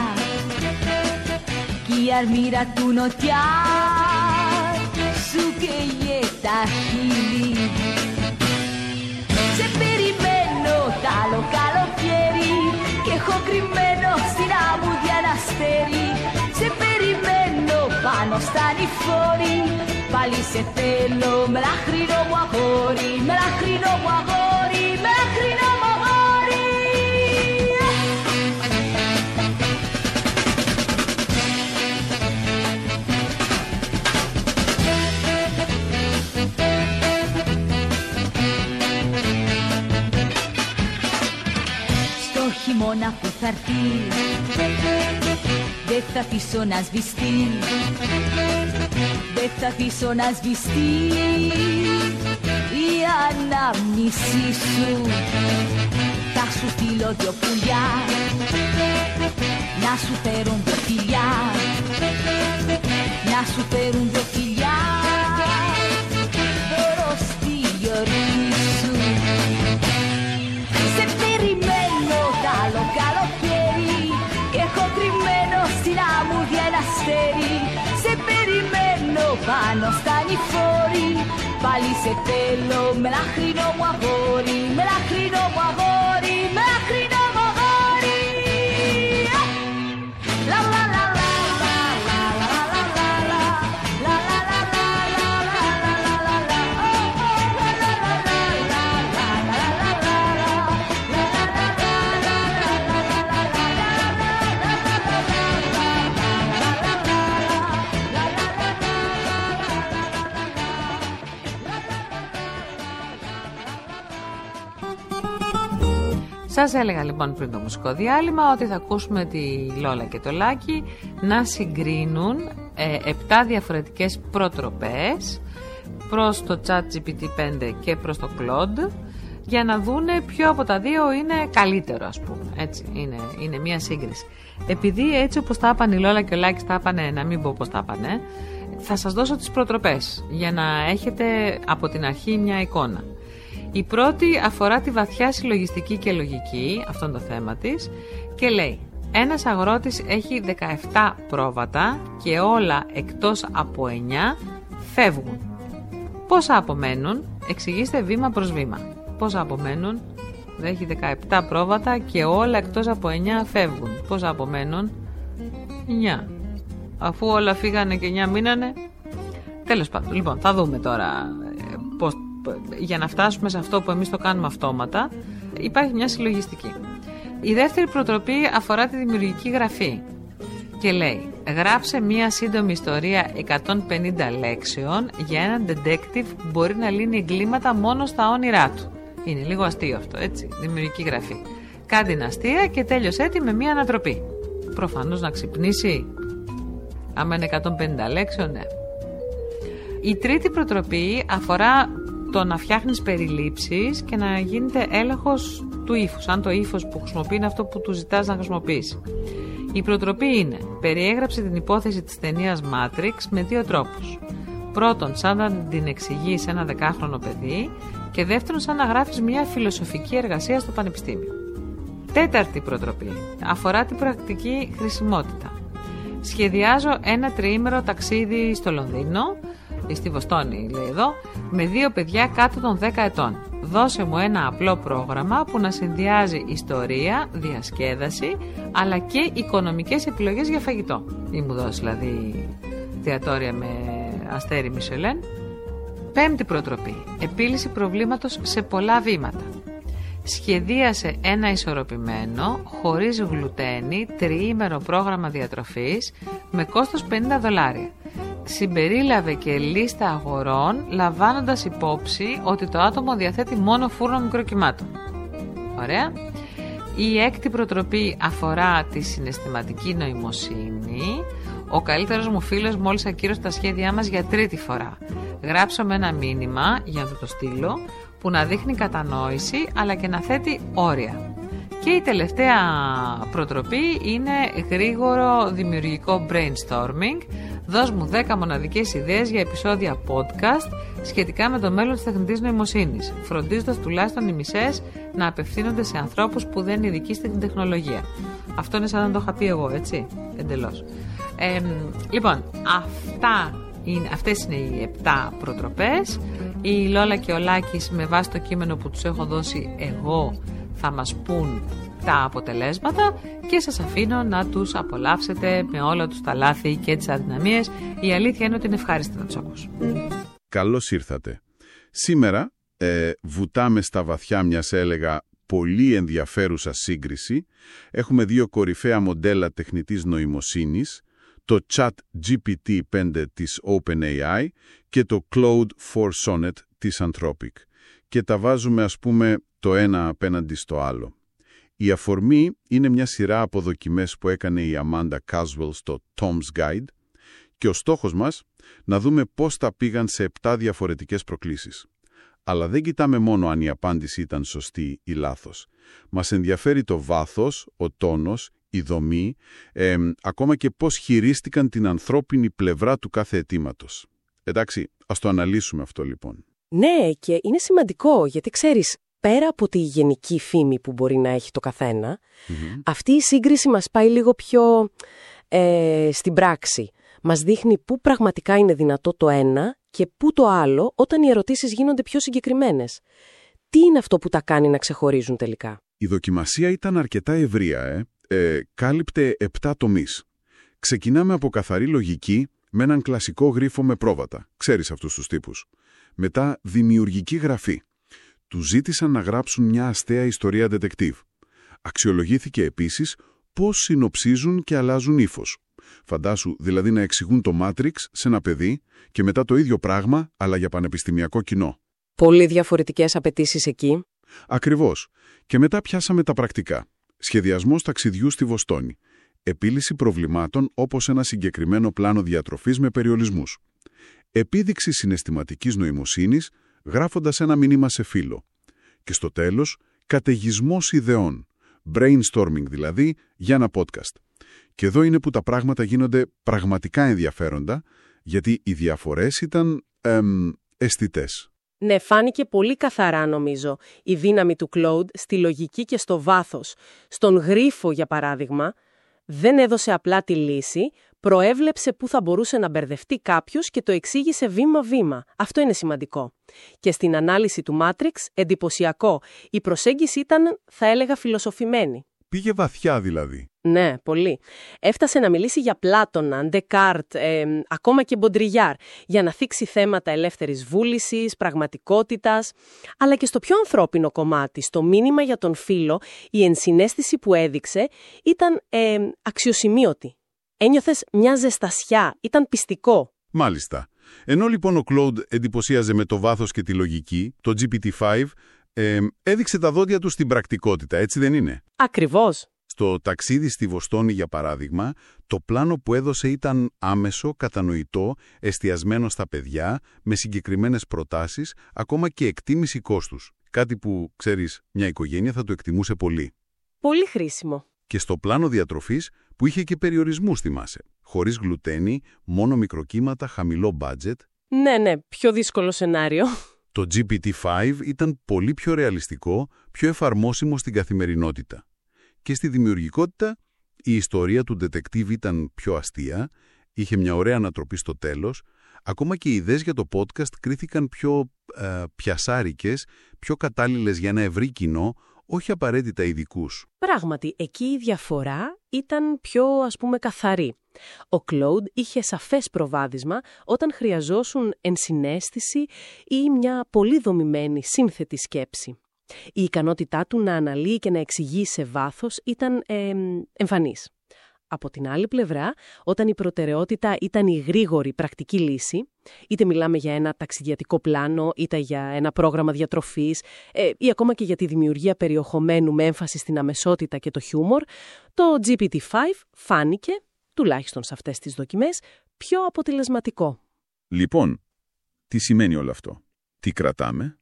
κι η αρμύρα του νοτιά σου καίγε τα χείλη. Σε περιμένω τ' άλλο καλοκαίρι και έχω κρυμμένο στην αμμούδια ένα αστέρι. Σε περιμένω πάνω στα νηφόρη, πάλι σε θέλω με λαχρινό μου αγόρι, με λαχρινό μου αγόρι, με λαχρινό μου αγόρι. Στο χειμώνα που θα έρθει δεν θα αφήσω να σβηστεί, δεν θα αφήσω να σβηστεί η ανάμνησή σου. Θα σου στείλω δυο πουλιά να σου φέρουν δυο φιλιά, να σου φέρουν δυο φιλιά δώρο στη γιορτή σου. Σε περιμένω τ' άλλο καλοκαίρι και έχω κρυμμένο στην αμμούδια ένα αστέρι. Σε περιμένω πάνω στα νηφόρη. Πάλι σε θέλω με λαχρινό μου αγόρι, με λαχρινό μου αγόρι, με λαχρινό μου αγόρι. Λα λα λα λα λα λα λα λα λα λα λα λα Σας έλεγα λοιπόν πριν το μουσικό διάλειμμα ότι θα ακούσουμε τη Λόλα και το Λάκη να συγκρίνουν ε, επτά διαφορετικές προτροπές προς το ChatGPT πέντε και προς το Claude για να δούνε ποιο από τα δύο είναι καλύτερο, ας πούμε. Έτσι, είναι, είναι μια σύγκριση. Επειδή έτσι όπως τα είπαν η Λόλα και ο Λάκης τα είπανε, να μην πω πώς τα είπανε, θα σας δώσω τις προτροπές για να έχετε από την αρχή μια εικόνα. Η πρώτη αφορά τη βαθιά συλλογιστική και λογική, αυτό είναι το θέμα της, και λέει: ένας αγρότης έχει δεκαεπτά πρόβατα και όλα εκτός από εννιά φεύγουν. Πόσα απομένουν? Εξηγήστε βήμα προς βήμα. Πόσα απομένουν? Έχει δεκαεπτά πρόβατα και όλα εκτός από εννιά φεύγουν. Πόσα απομένουν? εννιά. Αφού όλα φύγανε και εννιά μείνανε. Τέλος πάντων, λοιπόν, θα δούμε τώρα ε, πώς. Για να φτάσουμε σε αυτό που εμείς το κάνουμε αυτόματα, υπάρχει μια συλλογιστική. Η δεύτερη προτροπή αφορά τη δημιουργική γραφή και λέει: γράψε μια σύντομη ιστορία εκατόν πενήντα λέξεων για έναν detective που μπορεί να λύνει εγκλήματα μόνο στα όνειρά του. Είναι λίγο αστείο αυτό, έτσι, δημιουργική γραφή. Κάντε την αστεία και τέλειωσέ τη με μια ανατροπή. Προφανώς να ξυπνήσει. Άμα είναι εκατόν πενήντα λέξεων, ναι. Η τρίτη προτροπή αφορά το να φτιάχνεις περιλήψεις και να γίνεται έλεγχος του ύφους, αν το ύφος που χρησιμοποιεί είναι αυτό που του ζητάς να χρησιμοποιήσει. Η προτροπή είναι: περιέγραψε την υπόθεση της ταινίας Matrix με δύο τρόπους. Πρώτον, σαν να την εξηγεί σε ένα δεκάχρονο παιδί, και δεύτερον, σαν να γράφεις μια φιλοσοφική εργασία στο πανεπιστήμιο. Τέταρτη προτροπή αφορά την πρακτική χρησιμότητα. Σχεδιάζω ένα τριήμερο ταξίδι στο Λονδίνο, στη Βοστόνη λέει εδώ, με δύο παιδιά κάτω των δέκα ετών. Δώσε μου ένα απλό πρόγραμμα που να συνδυάζει ιστορία, διασκέδαση, αλλά και οικονομικές επιλογές για φαγητό. Ή μου δώσει δηλαδή εστιατόρια με αστέρι Μισελέν. Πέμπτη προτροπή: επίλυση προβλήματος σε πολλά βήματα. Σχεδίασε ένα ισορροπημένο, χωρίς γλουτένι, τριήμερο πρόγραμμα διατροφής με κόστος πενήντα δολάρια. Συμπερίλαβε και λίστα αγορών, λαμβάνοντας υπόψη ότι το άτομο διαθέτει μόνο φούρνο μικροκυμάτων. Ωραία. Η έκτη προτροπή αφορά τη συναισθηματική νοημοσύνη. Ο καλύτερος μου φίλος μόλις ακύρωσε τα σχέδιά μας για τρίτη φορά. Γράψω με ένα μήνυμα, για να του το στείλω, που να δείχνει κατανόηση αλλά και να θέτει όρια. Και η τελευταία προτροπή είναι γρήγορο δημιουργικό brainstorming. Δώσ' μου δέκα μοναδικές ιδέες για επεισόδια podcast σχετικά με το μέλλον της τεχνητής νοημοσύνης, φροντίζοντας τουλάχιστον οι μισές να απευθύνονται σε ανθρώπους που δεν είναι ειδικοί στην τεχνολογία. Αυτό είναι σαν να το είχα πει εγώ, έτσι, εντελώς. Ε, λοιπόν, αυτά είναι, αυτές είναι οι επτά προτροπές. Η Λόλα και ο Λάκης, με βάση το κείμενο που τους έχω δώσει εγώ, θα μας πούν τα αποτελέσματα και σας αφήνω να τους απολαύσετε με όλα τους τα λάθη και τις αδυναμίες. Η αλήθεια είναι ότι είναι ευχάριστη να τους ακούσω. Καλώς ήρθατε. Σήμερα ε, βουτάμε στα βαθιά μιας, έλεγα, πολύ ενδιαφέρουσα σύγκριση. Έχουμε δύο κορυφαία μοντέλα τεχνητής νοημοσύνης, το ChatGPT πέντε της OpenAI και το Claude φορ Sonnet της Anthropic. Και τα βάζουμε, ας πούμε, το ένα απέναντι στο άλλο. Η αφορμή είναι μια σειρά από δοκιμές που έκανε η Amanda Caswell στο Tom's Guide και ο στόχος μας να δούμε πώς τα πήγαν σε επτά διαφορετικές προκλήσεις. Αλλά δεν κοιτάμε μόνο αν η απάντηση ήταν σωστή ή λάθος. Μας ενδιαφέρει το βάθος, ο τόνος, η δομή, ε, ακόμα και πώς χειρίστηκαν την ανθρώπινη πλευρά του κάθε αιτήματος. Εντάξει, ας το αναλύσουμε αυτό λοιπόν. Ναι, και είναι σημαντικό γιατί ξέρεις, πέρα από τη γενική φήμη που μπορεί να έχει το καθένα, mm-hmm. αυτή η σύγκριση μας πάει λίγο πιο ε, στην πράξη. Μας δείχνει πού πραγματικά είναι δυνατό το ένα και πού το άλλο όταν οι ερωτήσεις γίνονται πιο συγκεκριμένες. Τι είναι αυτό που τα κάνει να ξεχωρίζουν τελικά? Η δοκιμασία ήταν αρκετά ευρεία, ε. Ε, κάλυπτε επτά τομείς. Ξεκινάμε από καθαρή λογική με έναν κλασικό γρίφο με πρόβατα. Ξέρεις αυτούς τους τύπους. Μετά δημιουργική γραφή. Τους ζήτησαν να γράψουν μια αστεία ιστορία detective. Αξιολογήθηκε επίσης πώς συνοψίζουν και αλλάζουν ύφος. Φαντάσου δηλαδή να εξηγούν το Matrix σε ένα παιδί και μετά το ίδιο πράγμα, αλλά για πανεπιστημιακό κοινό. Πολύ διαφορετικές απαιτήσεις εκεί. Ακριβώς. Και μετά πιάσαμε τα πρακτικά. Σχεδιασμός ταξιδιού στη Βοστόνη. Επίλυση προβλημάτων όπως ένα συγκεκριμένο πλάνο διατροφής με περιορισμούς. Επίδειξη συναισθηματικής νοημοσύνης, γράφοντας ένα μήνυμα σε φύλλο. Και στο τέλος, καταιγισμός ιδεών. Brainstorming δηλαδή για ένα podcast. Και εδώ είναι που τα πράγματα γίνονται πραγματικά ενδιαφέροντα, γιατί οι διαφορές ήταν εμ, αισθητές. Ναι, φάνηκε πολύ καθαρά νομίζω η δύναμη του Claude στη λογική και στο βάθος. Στον γρίφο, για παράδειγμα, δεν έδωσε απλά τη λύση, προέβλεψε πού θα μπορούσε να μπερδευτεί κάποιος και το εξήγησε βήμα-βήμα. Αυτό είναι σημαντικό. Και στην ανάλυση του Matrix, εντυπωσιακό. Η προσέγγιση ήταν, θα έλεγα, φιλοσοφημένη. Πήγε βαθιά δηλαδή. Ναι, πολύ. Έφτασε να μιλήσει για Πλάτωνα, Ντεκάρτ, ε, ακόμα και Μποντριγιάρ, για να θίξει θέματα ελεύθερης βούλησης, πραγματικότητας, αλλά και στο πιο ανθρώπινο κομμάτι, στο μήνυμα για τον φίλο, η ενσυναίσθηση που έδειξε ήταν ε, αξιοσημείωτη. Ένιωθες μια ζεστασιά, ήταν πιστικό. Μάλιστα. Ενώ λοιπόν ο Claude εντυπωσίαζε με το βάθος και τη λογική, το τζι πι τι φάιβ ε, έδειξε τα δόντια του στην πρακτικότητα, έτσι δεν είναι? Ακριβώς. Στο ταξίδι στη Βοστόνη, για παράδειγμα, το πλάνο που έδωσε ήταν άμεσο, κατανοητό, εστιασμένο στα παιδιά, με συγκεκριμένες προτάσεις, ακόμα και εκτίμηση κόστους. Κάτι που, ξέρεις, μια οικογένεια θα το εκτιμούσε πολύ. Πολύ χρήσιμο. Και στο πλάνο διατροφής, που είχε και περιορισμούς, θυμάσαι. Χωρίς γλουτένι, μόνο μικροκύματα, χαμηλό budget. Ναι, ναι, πιο δύσκολο σενάριο. Το τζι πι τι φάιβ ήταν πολύ πιο ρεαλιστικό, πιο εφαρμόσιμο στην καθημερινότητα. Και στη δημιουργικότητα, η ιστορία του detective ήταν πιο αστεία, είχε μια ωραία ανατροπή στο τέλος, ακόμα και οι ιδέες για το podcast κρίθηκαν πιο ε, πιασάρικες, πιο κατάλληλες για ένα ευρύ κοινό, όχι απαραίτητα ειδικούς. Πράγματι, εκεί η διαφορά ήταν πιο, ας πούμε, καθαρή. Ο Claude είχε σαφές προβάδισμα όταν χρειαζόσουν ενσυναίσθηση ή μια πολύ δομημένη σύνθετη σκέψη. Η ικανότητά του να αναλύει και να εξηγεί σε βάθος ήταν ε, εμφανής. Από την άλλη πλευρά, όταν η προτεραιότητα ήταν η γρήγορη πρακτική λύση, είτε μιλάμε για ένα ταξιδιατικό πλάνο, είτε για ένα πρόγραμμα διατροφής, ε, ή ακόμα και για τη δημιουργία περιεχομένου με έμφαση στην αμεσότητα και το χιούμορ, το τζι πι τι φάιβ φάνηκε, τουλάχιστον σε αυτές τις δοκιμές, πιο αποτελεσματικό. Λοιπόν, τι σημαίνει όλο αυτό? Τι κρατάμε?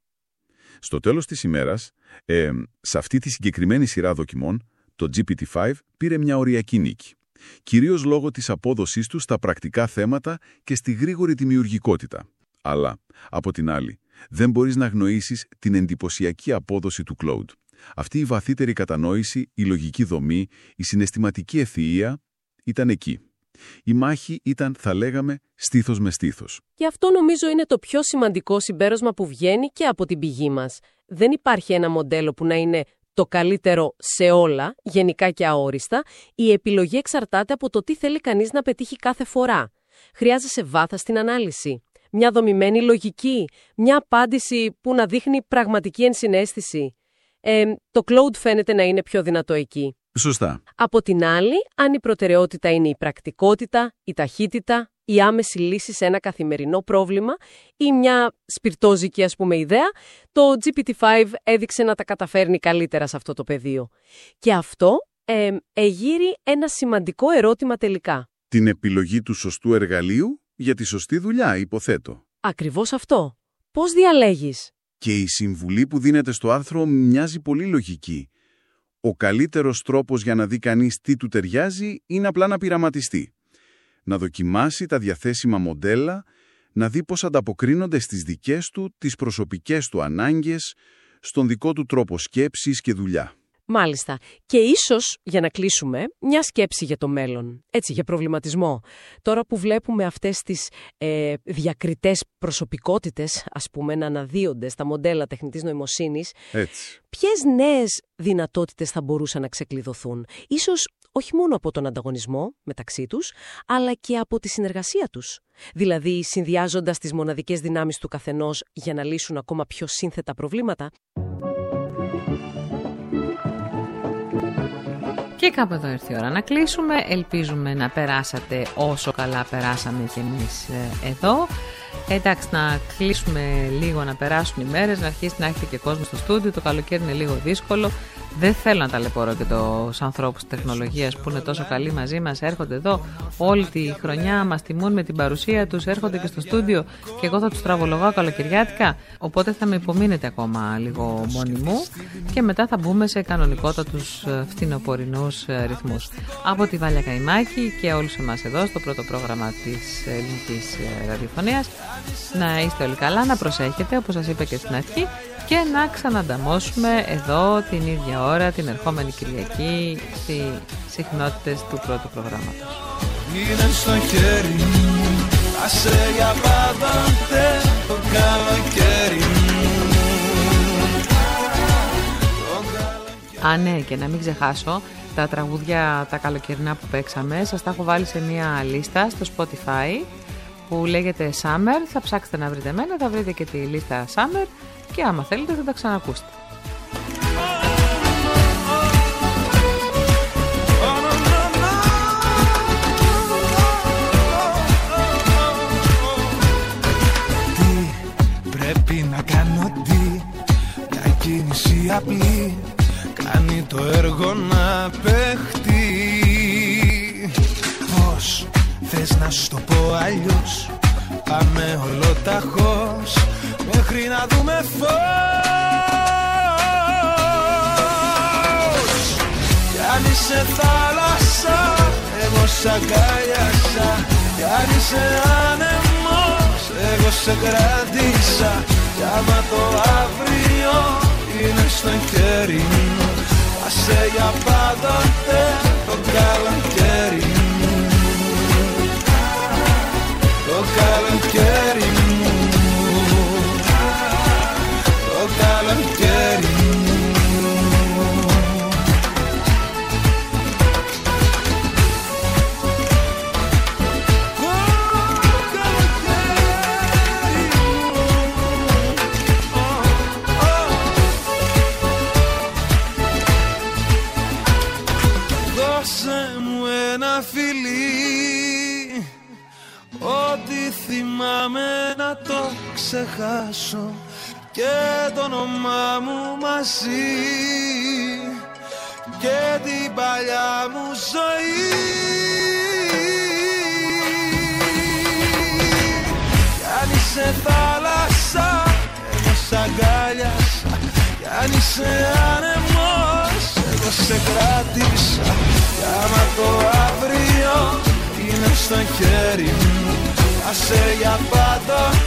Στο τέλος της ημέρας, ε, σε αυτή τη συγκεκριμένη σειρά δοκιμών, το τζι πι τι φάιβ πήρε μια οριακή νίκη. Κυρίως λόγω της απόδοσής του στα πρακτικά θέματα και στη γρήγορη δημιουργικότητα. Αλλά, από την άλλη, δεν μπορείς να αγνοήσεις την εντυπωσιακή απόδοση του Claude. Αυτή η βαθύτερη κατανόηση, η λογική δομή, η συναισθηματική ευφυΐα ήταν εκεί. Η μάχη ήταν, θα λέγαμε, στήθος με στήθος. Και αυτό νομίζω είναι το πιο σημαντικό συμπέρασμα που βγαίνει και από την πηγή μας. Δεν υπάρχει ένα μοντέλο που να είναι το καλύτερο σε όλα, γενικά και αόριστα. Η επιλογή εξαρτάται από το τι θέλει κανείς να πετύχει κάθε φορά. Χρειάζεσαι βάθος στην ανάλυση, μια δομημένη λογική, μια απάντηση που να δείχνει πραγματική ενσυναίσθηση. Ε, το Claude φαίνεται να είναι πιο δυνατό εκεί. Σωστά. Από την άλλη, αν η προτεραιότητα είναι η πρακτικότητα, η ταχύτητα, η άμεση λύση σε ένα καθημερινό πρόβλημα ή μια σπιρτόζικη, ας πούμε, ιδέα, το τζι πι τι φάιβ έδειξε να τα καταφέρνει καλύτερα σε αυτό το πεδίο. Και αυτό ε, εγείρει ένα σημαντικό ερώτημα τελικά. Την επιλογή του σωστού εργαλείου για τη σωστή δουλειά, υποθέτω. Ακριβώς αυτό. Πώς διαλέγεις? Και η συμβουλή που δίνεται στο άρθρο μοιάζει πολύ λογική. Ο καλύτερος τρόπος για να δει κανείς τι του ταιριάζει είναι απλά να πειραματιστεί. Να δοκιμάσει τα διαθέσιμα μοντέλα, να δει πώς ανταποκρίνονται στις δικές του, τις προσωπικές του ανάγκες, στον δικό του τρόπο σκέψης και δουλειά. Μάλιστα. Και ίσως, για να κλείσουμε, μια σκέψη για το μέλλον. Έτσι, για προβληματισμό. Τώρα που βλέπουμε αυτές τις ε, διακριτές προσωπικότητες, ας πούμε, να αναδύονται στα μοντέλα τεχνητής νοημοσύνης, έτσι. Ποιες νέες δυνατότητες θα μπορούσαν να ξεκλειδωθούν? Ίσως όχι μόνο από τον ανταγωνισμό μεταξύ τους, αλλά και από τη συνεργασία τους. Δηλαδή, συνδυάζοντας τις μοναδικές δυνάμεις του καθενός για να λύσουν ακόμα πιο σύνθετα προβλήματα. Και κάπου εδώ ήρθε η ώρα να κλείσουμε. Ελπίζουμε να περάσατε όσο καλά περάσαμε κι εμείς εδώ. Εντάξει, να κλείσουμε λίγο, να περάσουν οι μέρες, να αρχίσει να έχετε και κόσμο στο στούντιο. Το καλοκαίρι είναι λίγο δύσκολο. Δεν θέλω να ταλαιπωρώ και τους ανθρώπους της τεχνολογίας που είναι τόσο καλοί μαζί μας. Έρχονται εδώ όλη τη χρονιά, μας τιμούν με την παρουσία τους, έρχονται και στο στούντιο και εγώ θα τους τραβολογάω καλοκαιριάτικα. Οπότε θα με υπομείνετε ακόμα λίγο μόνοι μου και μετά θα μπούμε σε κανονικότατους φθινοπορεινούς ρυθμούς. Από τη Βάλια Καϊμάκη και όλους εμάς εδώ στο πρώτο πρόγραμμα της ελληνικής ραδιοφωνίας. Να είστε όλοι καλά, να προσέχετε όπως σας είπα και στην αρχή και να ξανανταμώσουμε εδώ την ίδια ώρα την ερχόμενη Κυριακή στις συχνότητες του πρώτου προγράμματος. Είναι στο χέρι μου, άσε για πάντοτε το καλοκαίρι μου. Α, ναι, και να μην ξεχάσω τα τραγούδια τα καλοκαιρινά που παίξαμε. Σας τα έχω βάλει σε μια λίστα στο Spotify που λέγεται Summer. Θα ψάξετε να βρείτε εμένα, θα βρείτε και τη λίστα Summer και άμα θέλετε θα τα ξανακούσετε. Τι πρέπει να κάνω, τι μια κίνηση απλή κάνει το έργο να παιχτεί. Πώς θες να σου το πω αλλιώς, πάμε ολοταχώς μέχρι να δούμε φως. Κι αν είσαι θάλασσα, εγώ σ' αγκάλιασα. Κι αν είσαι άνεμος, εγώ σε κράτησα. Κι άμα το αύριο είναι στο χέρι μου, άσε για πάντοτε το καλοκαίρι μου. Το καλοκαίρι μου, το καλοκαίρι μου. Δώσε μου ένα φιλί, ό,τι θυμάμαι να το ξεχάσω και το όνομά μου μαζί και την παλιά μου ζωή. Κι αν είσαι θάλασσα, εγώ σ' αγκάλιασα. Κι αν είσαι άνεμος, εγώ σε κράτησα. Κι άμα το αύριο είναι στο χέρι μου, άσε για πάντα